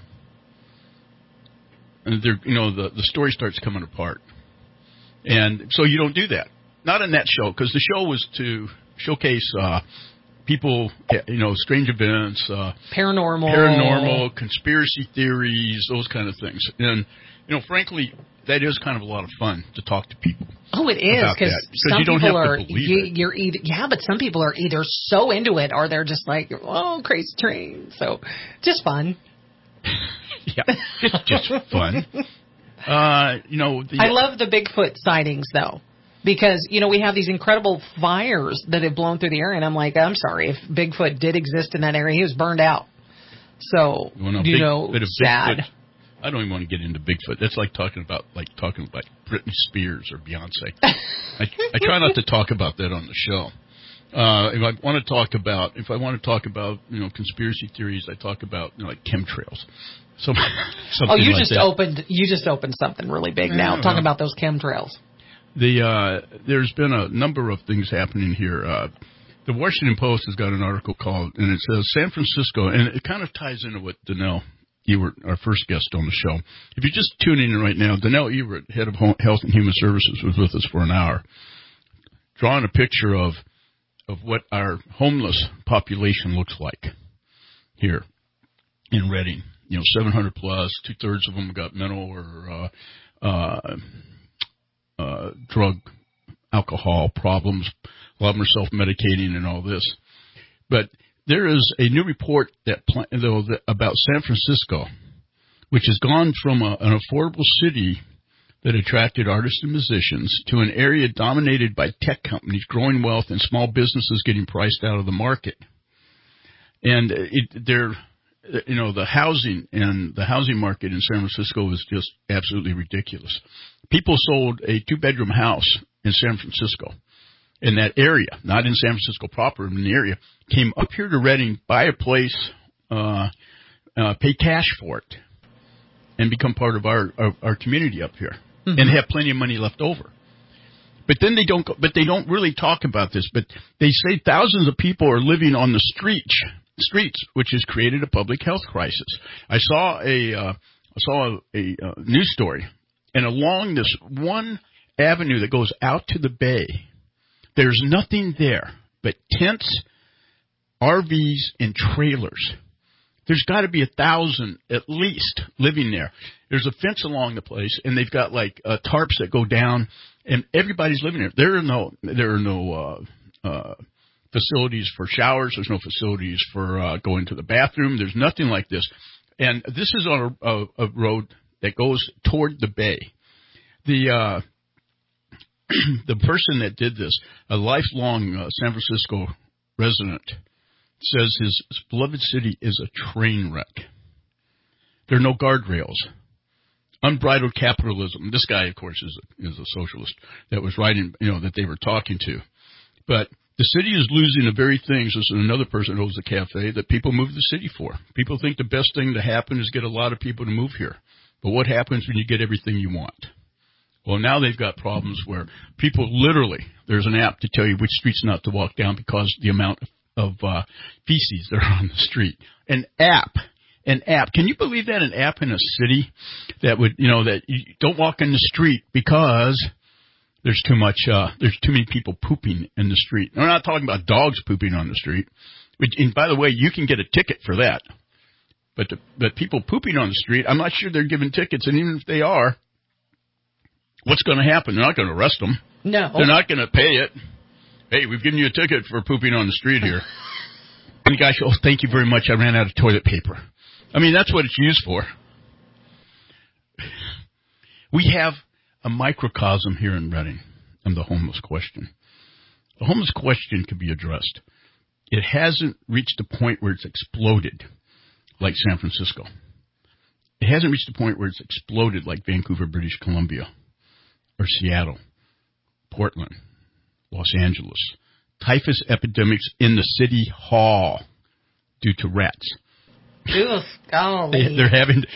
and the story starts coming apart, and so you don't do that. Not in that show, because the show was to showcase people, strange events, paranormal, conspiracy theories, those kind of things. And, frankly, that is kind of a lot of fun to talk to people. Oh, it is, because some you don't people have are, to believe it. but some people are either so into it or they're just like, oh, crazy train. So, just fun. Yeah, just fun. I love the Bigfoot sightings, though. Because, we have these incredible fires that have blown through the area, and I'm like, I'm sorry, if Bigfoot did exist in that area, he was burned out. So, sad. Bigfoot, I don't even want to get into Bigfoot. That's like talking about Britney Spears or Beyonce. I try not to talk about that on the show. If I want to talk about conspiracy theories, I talk about like chemtrails. You just opened something really big now, talking about those chemtrails. There's been a number of things happening here. The Washington Post has got an article and it says San Francisco, and it kind of ties into what Donnell Ewert, our first guest on the show. If you're just tuning in right now, Donnell Ewert, head of Health and Human Services, was with us for an hour, drawing a picture of what our homeless population looks like here in Redding. 700 plus, 2/3 of them got mental or drug, alcohol problems. A lot of them are self-medicating and all this. But there is a new report about San Francisco, which has gone from an affordable city that attracted artists and musicians to an area dominated by tech companies, growing wealth, and small businesses getting priced out of the market. And the housing market in San Francisco is just absolutely ridiculous. People sold a 2-bedroom house in San Francisco, in that area, not in San Francisco proper, in the area, came up here to Redding, buy a place, pay cash for it, and become part of our community up here, and have plenty of money left over. But then they don't really talk about this. But they say thousands of people are living on the streets, which has created a public health crisis. I saw a news story, and along this one avenue that goes out to the bay, there's nothing there but tents, RVs, and trailers. There's got to be 1,000 at least living there. There's a fence along the place, and they've got like tarps that go down, and everybody's living there. There are no facilities for showers. There's no facilities for going to the bathroom. There's nothing like this. And this is on a road that goes toward the bay. The person that did this, a lifelong San Francisco resident, says his beloved city is a train wreck. There are no guardrails. Unbridled capitalism. This guy, of course, is a socialist that was writing, that they were talking to. But the city is losing the very things, this is another person who owns the cafe, that people move the city for. People think the best thing to happen is get a lot of people to move here. But what happens when you get everything you want? Well, now they've got problems where people literally, there's an app to tell you which streets not to walk down because the amount of feces that are on the street. An app. Can you believe that? An app in a city that would, that you don't walk in the street because there's too many people pooping in the street. We're not talking about dogs pooping on the street. And by the way, you can get a ticket for that. But people pooping on the street, I'm not sure they're given tickets. And even if they are, what's going to happen? They're not going to arrest them. No. They're not going to pay it. Hey, we've given you a ticket for pooping on the street here. And the guy says, thank you very much. I ran out of toilet paper. I mean, that's what it's used for. We have a microcosm here in Redding on the homeless question. The homeless question could be addressed. It hasn't reached a point where it's exploded like San Francisco. It hasn't reached a point where it's exploded like Vancouver, British Columbia, or Seattle, Portland, Los Angeles. Typhus epidemics in the city hall due to rats. They're having...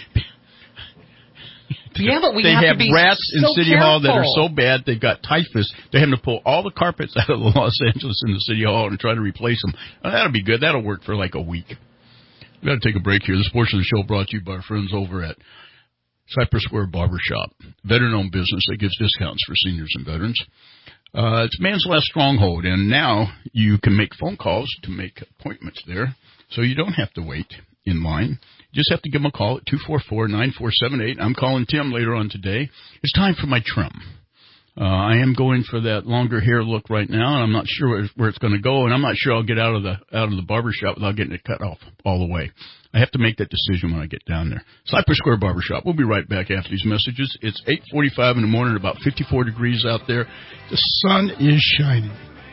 Yeah, but they have rats in City Hall that are so bad they've got typhus. They're having to pull all the carpets out of Los Angeles in the City Hall and try to replace them. That'll be good. That'll work for like a week. We've got to take a break here. This portion of the show brought to you by our friends over at Cypress Square Barbershop, veteran-owned business that gives discounts for seniors and veterans. It's man's last stronghold, and now you can make phone calls to make appointments there, so you don't have to wait in line. You just have to give them a call at 244-9478. I'm calling Tim later on today. It's time for my trim. I am going for that longer hair look right now, and I'm not sure where it's going to go, and I'm not sure I'll get out of the barbershop without getting it cut off all the way. I have to make that decision when I get down there. Cypress Square Barbershop. We'll be right back after these messages. It's 8:45 in the morning, about 54 degrees out there. The sun is shining.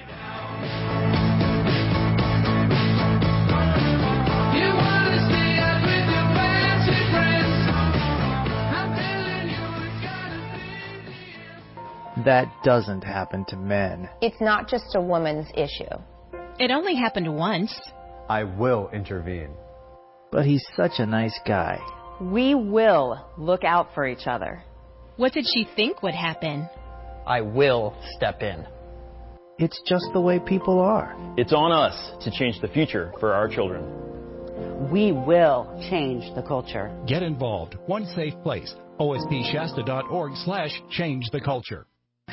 That doesn't happen to men. It's not just a woman's issue. It only happened once. I will intervene. But he's such a nice guy. We will look out for each other. What did she think would happen? I will step in. It's just the way people are. It's on us to change the future for our children. We will change the culture. Get involved. One safe place. ospshasta.org/change the culture.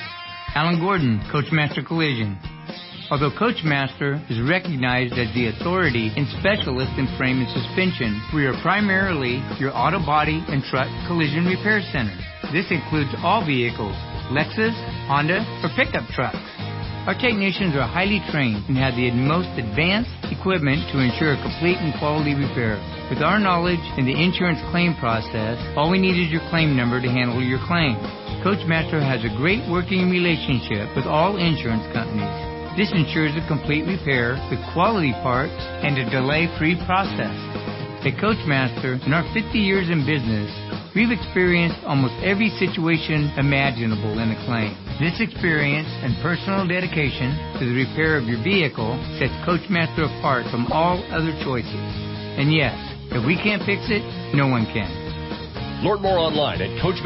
Alan Gordon, Coachmaster Collision. Although Coachmaster is recognized as the authority and specialist in frame and suspension, we are primarily your auto body and truck collision repair center. This includes all vehicles, Lexus, Honda, or pickup trucks. Our technicians are highly trained and have the most advanced equipment to ensure a complete and quality repair. With our knowledge in the insurance claim process, all we need is your claim number to handle your claim. Coachmaster has a great working relationship with all insurance companies. This ensures a complete repair with quality parts and a delay-free process. At Coachmaster, in our 50 years in business, we've experienced almost every situation imaginable in a claim. This experience and personal dedication to the repair of your vehicle sets Coachmaster apart from all other choices. And yes, if we can't fix it, no one can. Learn more online at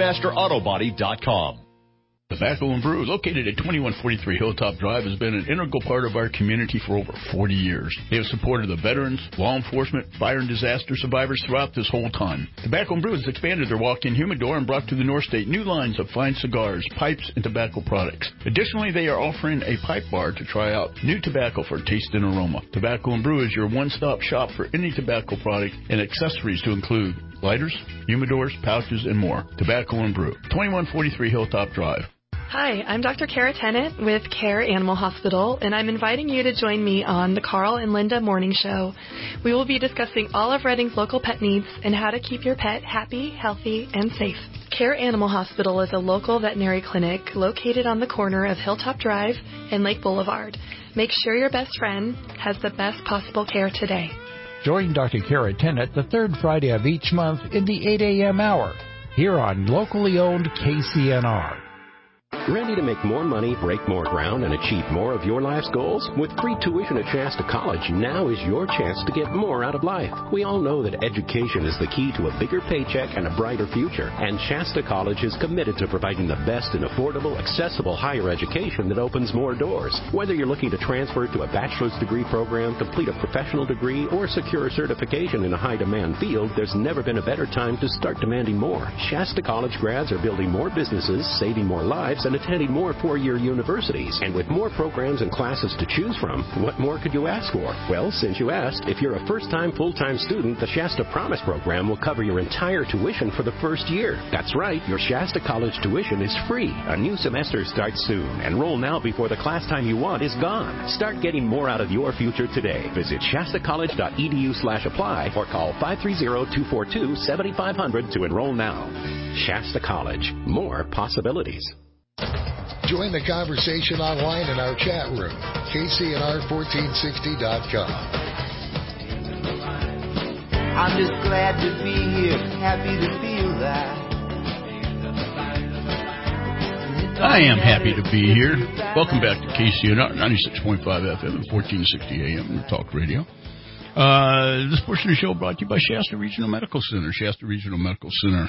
CoachmasterAutobody.com. Tobacco and Brew, located at 2143 Hilltop Drive, has been an integral part of our community for over 40 years. They have supported the veterans, law enforcement, fire and disaster survivors throughout this whole time. Tobacco and Brew has expanded their walk-in humidor and brought to the North State new lines of fine cigars, pipes, and tobacco products. Additionally, they are offering a pipe bar to try out new tobacco for taste and aroma. Tobacco and Brew is your one-stop shop for any tobacco product and accessories to include lighters, humidors, pouches, and more. Tobacco and Brew, 2143 Hilltop Drive. Hi, I'm Dr. Kara Tennant with Care Animal Hospital, and I'm inviting you to join me on the Carl and Linda Morning Show. We will be discussing all of Reading's local pet needs and how to keep your pet happy, healthy, and safe. Care Animal Hospital is a local veterinary clinic located on the corner of Hilltop Drive and Lake Boulevard. Make sure your best friend has the best possible care today. Join Dr. Kara Tennant the third Friday of each month in the 8 a.m. hour here on locally owned KCNR. Ready to make more money, break more ground, and achieve more of your life's goals? With free tuition at Shasta College, now is your chance to get more out of life. We all know that education is the key to a bigger paycheck and a brighter future, and Shasta College is committed to providing the best in affordable, accessible higher education that opens more doors. Whether you're looking to transfer to a bachelor's degree program, complete a professional degree, or secure a certification in a high-demand field, there's never been a better time to start demanding more. Shasta College grads are building more businesses, saving more lives, and attending more four-year universities. And with more programs and classes to choose from, what more could you ask for? Well, since you asked, if you're a first-time full-time student, the Shasta Promise program will cover your entire tuition for the first year. That's right, your Shasta College tuition is free. A new semester starts soon. Enroll now before the class time you want is gone. Start getting more out of your future today. Visit shastacollege.edu/apply or call 530-242-7500 to enroll now. Shasta College. More possibilities. Join the conversation online in our chat room, KCNR1460.com. I'm just glad to be here, happy to feel that. I am happy to be here. Welcome back to KCNR 96.5 FM and 1460 AM Talk Radio. This portion of the show brought to you by Shasta Regional Medical Center. Shasta Regional Medical Center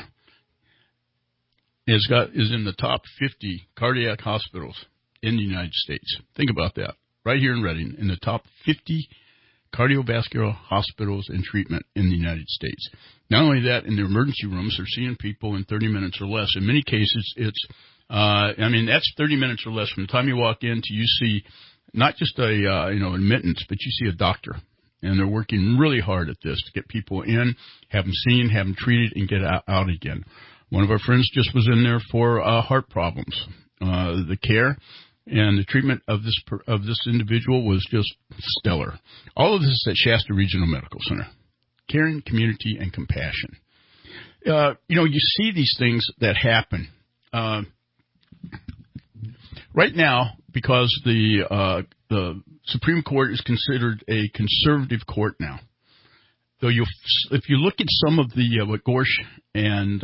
is in the top 50 cardiac hospitals in the United States. Think about that. Right here in Reading, in the top 50 cardiovascular hospitals and treatment in the United States. Not only that, in their emergency rooms, they're seeing people in 30 minutes or less. In many cases, it's, that's 30 minutes or less from the time you walk in to you see not just admittance, but you see a doctor. And they're working really hard at this to get people in, have them seen, have them treated, and get out again. One of our friends just was in there for heart problems. The care and the treatment of this individual was just stellar. All of this is at Shasta Regional Medical Center. Caring, community, and compassion. You see these things that happen. Right now, because the Supreme Court is considered a conservative court now. Though if you look at some of the what Gorsuch and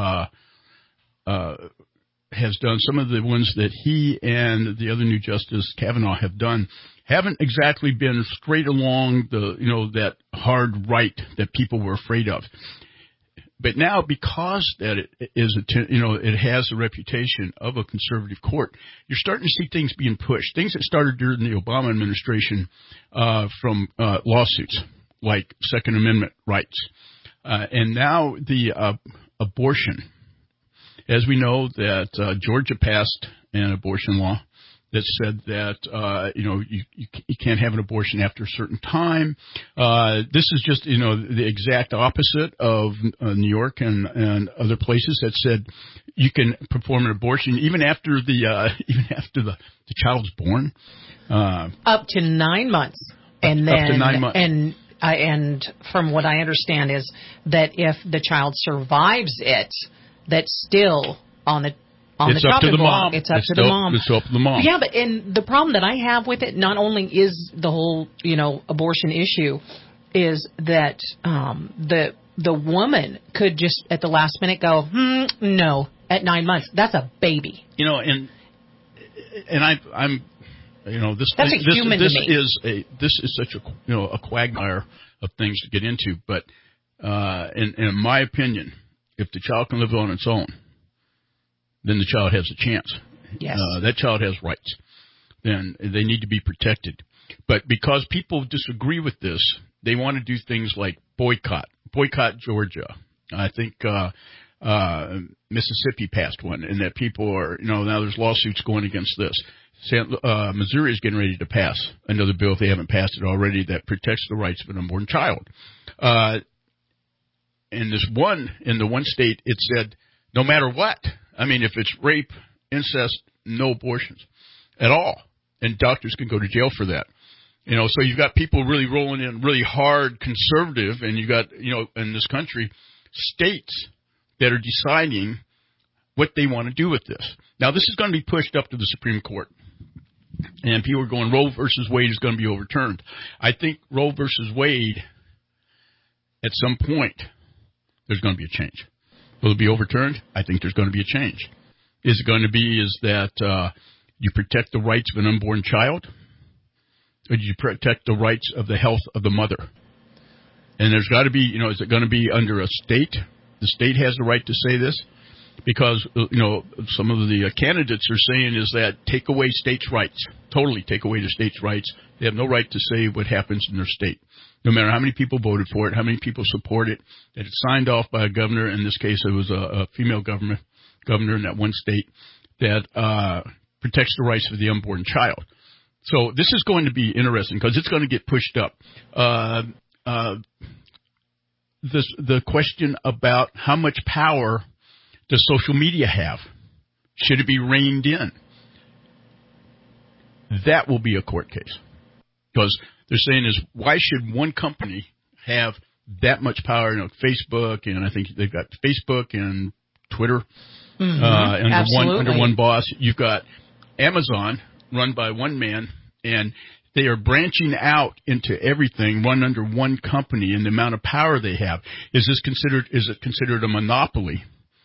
has done, some of the ones that he and the other new Justice Kavanaugh have done, haven't exactly been straight along that hard right that people were afraid of. But now, because that it has a reputation of a conservative court, you're starting to see things being pushed. Things that started during the Obama administration from lawsuits like Second Amendment rights, and now the abortion. As we know that Georgia passed an abortion law that said that you can't have an abortion after a certain time. This is just the exact opposite of New York and other places that said you can perform an abortion even after the child's born. Up to 9 months, and then up to 9 months. And from what I understand is that if the child survives it, that's still on the up to the mom. It's up to the mom. It's up to the mom. Yeah, but and the problem that I have with it, not only is the whole abortion issue, is that the woman could just at the last minute go no at 9 months. That's a baby. I'm this that's thing, a human this to me. This is such a quagmire of things to get into. But in my opinion, if the child can live on its own, then the child has a chance. Yes. That child has rights. Then they need to be protected. But because people disagree with this, they want to do things like boycott Georgia. I think Mississippi passed one, and that people are, now there's lawsuits going against this. Missouri is getting ready to pass another bill, if they haven't passed it already, that protects the rights of an unborn child. In the one state, it said, no matter what, if it's rape, incest, no abortions at all. And doctors can go to jail for that. So you've got people really rolling in really hard conservative, and you've got, in this country, states that are deciding what they want to do with this. Now, this is going to be pushed up to the Supreme Court. And people are going, Roe versus Wade is going to be overturned. I think Roe versus Wade, at some point, there's going to be a change. Will it be overturned? I think there's going to be a change. Is it going to be that you protect the rights of an unborn child? Or do you protect the rights of the health of the mother? And there's got to be, is it going to be under a state? The state has the right to say this? Because, some of the candidates are saying is that take away states' rights. Totally take away the states' rights. They have no right to say what happens in their state. No matter how many people voted for it, how many people support it, that it's signed off by a governor. In this case, it was a female governor in that one state that protects the rights of the unborn child. So this is going to be interesting because it's going to get pushed up. The question about how much power does social media have? Should it be reined in? That will be a court case. Because they're saying is, why should one company have that much power? Facebook, and I think they've got Facebook and Twitter under one boss. You've got Amazon, run by one man, and they are branching out into everything, run under one company, and the amount of power they have. Is it considered a monopoly?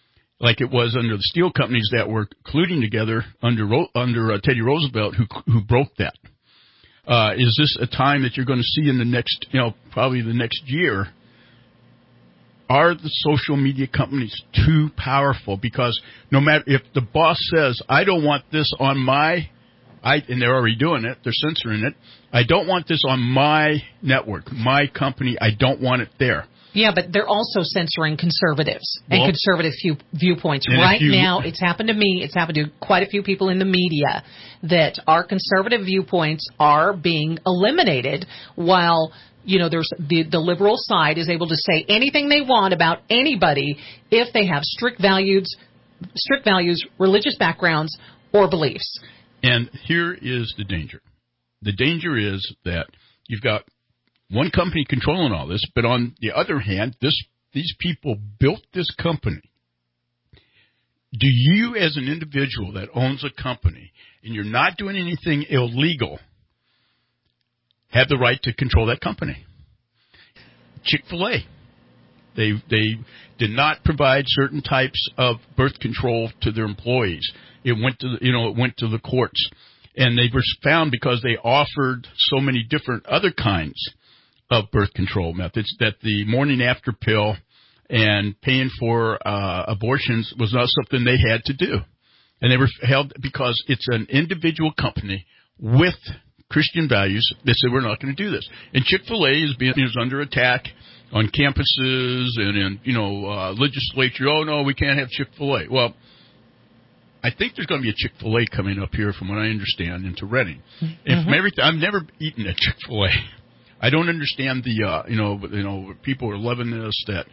like it was under the steel companies that were colluding together under Teddy Roosevelt, who broke that. Is this a time that you're going to see in the next, probably the next year? Are the social media companies too powerful? Because no matter if the boss says, I don't want this on and they're already doing it, they're censoring it. I don't want this on my network, my company. I don't want it there. Yeah, but they're also censoring conservatives and conservative viewpoints. Right now, it's happened to me. It's happened to quite a few people in the media that our conservative viewpoints are being eliminated while, there's the liberal side is able to say anything they want about anybody if they have strict values, religious backgrounds, or beliefs. And here is the danger. The danger is that you've got one company controlling all this, but on the other hand, these people built this company. Do you, as an individual that owns a company, and you're not doing anything illegal, have the right to control that company? Chick-fil-A. They did not provide certain types of birth control to their employees. It went to the courts, and they were found because they offered so many different other kinds of birth control methods that the morning after pill and paying for abortions was not something they had to do. And they were held because it's an individual company with Christian values. They said, we're not going to do this. And Chick-fil-A is under attack on campuses and in, legislature. Oh, no, we can't have Chick-fil-A. Well, I think there's going to be a Chick-fil-A coming up here, from what I understand, into Reading. Mm-hmm. I've never eaten at Chick-fil-A. I don't understand the, people are loving this, that,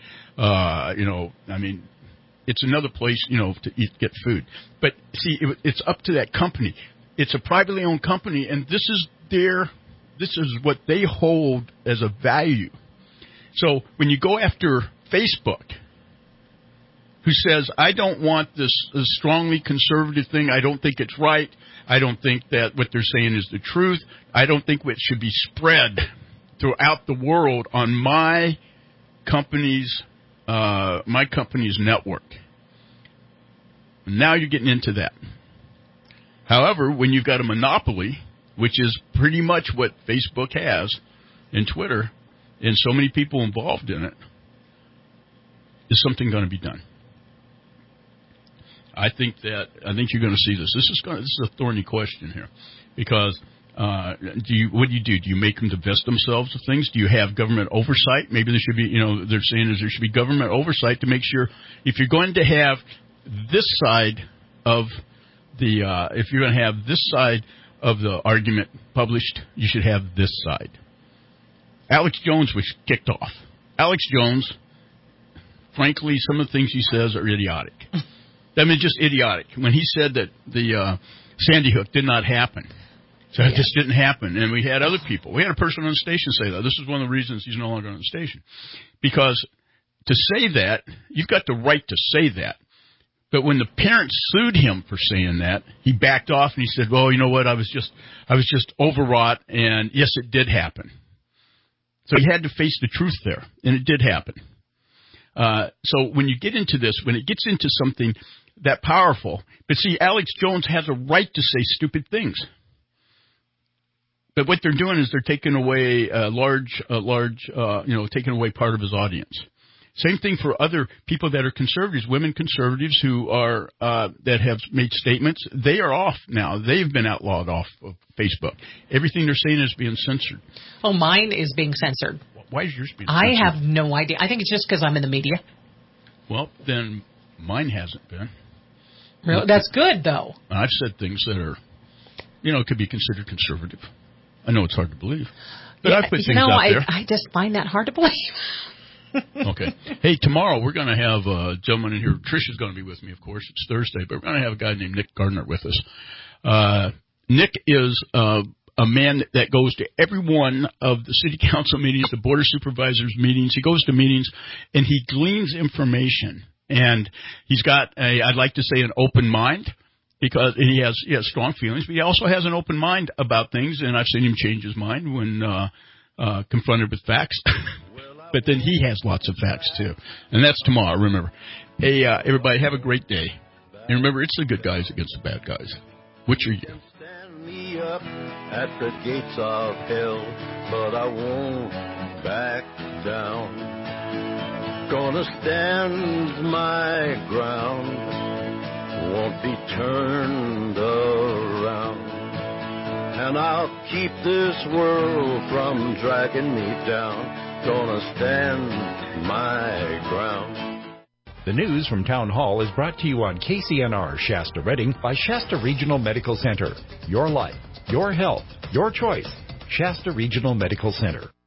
it's another place, to get food. But see, it's up to that company. It's a privately owned company, and this is what they hold as a value. So when you go after Facebook, who says, I don't want this strongly conservative thing. I don't think it's right. I don't think that what they're saying is the truth. I don't think it should be spread throughout the world on my company's network. Now you're getting into that. However, when you've got a monopoly, which is pretty much what Facebook has and Twitter, and so many people involved in it, is something going to be done? I think you're going to see this. This is a thorny question here, because what do you do? Do you make them divest themselves of things? Do you have government oversight? Maybe there should be, they're saying there should be government oversight to make sure if you're going to have this side of the argument published, you should have this side. Alex Jones was kicked off. Alex Jones, frankly, some of the things he says are idiotic. I mean, just idiotic. When he said that the Sandy Hook did not happen, so it just didn't happen. And we had other people. We had a person on the station say that. This is one of the reasons he's no longer on the station. Because to say that, you've got the right to say that. But when the parents sued him for saying that, he backed off and he said, well, you know what, I was just overwrought, and yes, it did happen. So he had to face the truth there, and it did happen. So when you get into this, when it gets into something that powerful, but see, Alex Jones has a right to say stupid things. But what they're doing is they're taking away taking away part of his audience. Same thing for other people that are conservatives, women conservatives who are that have made statements. They are off now. They've been outlawed off of Facebook. Everything they're saying is being censored. Oh, mine is being censored. Why is yours being censored? I have no idea. I think it's just because I'm in the media. Well, then mine hasn't been. Really? That's good, though. I've said things that are, could be considered conservative. I know it's hard to believe, but I put things out there. I just find that hard to believe. Okay. Hey, tomorrow we're going to have a gentleman in here. Trisha's going to be with me, of course. It's Thursday, but we're going to have a guy named Nick Gardner with us. Nick is a man that goes to every one of the city council meetings, the board of supervisors meetings. He goes to meetings, and he gleans information. And he's got, I'd like to say, an open mind, because he has strong feelings, but he also has an open mind about things, and I've seen him change his mind when confronted with facts. But then he has lots of facts, too. And that's tomorrow, remember. Hey, everybody, have a great day. And remember, it's the good guys against the bad guys. Which are you? Stand me up at the gates of hell, but I won't back down. Gonna stand my ground, won't be turned around. And I'll keep this world from dragging me down. Gonna stand my ground. The news from Town Hall is brought to you on KCNR Shasta Redding by Shasta Regional Medical Center. Your life, your health, your choice. Shasta Regional Medical Center.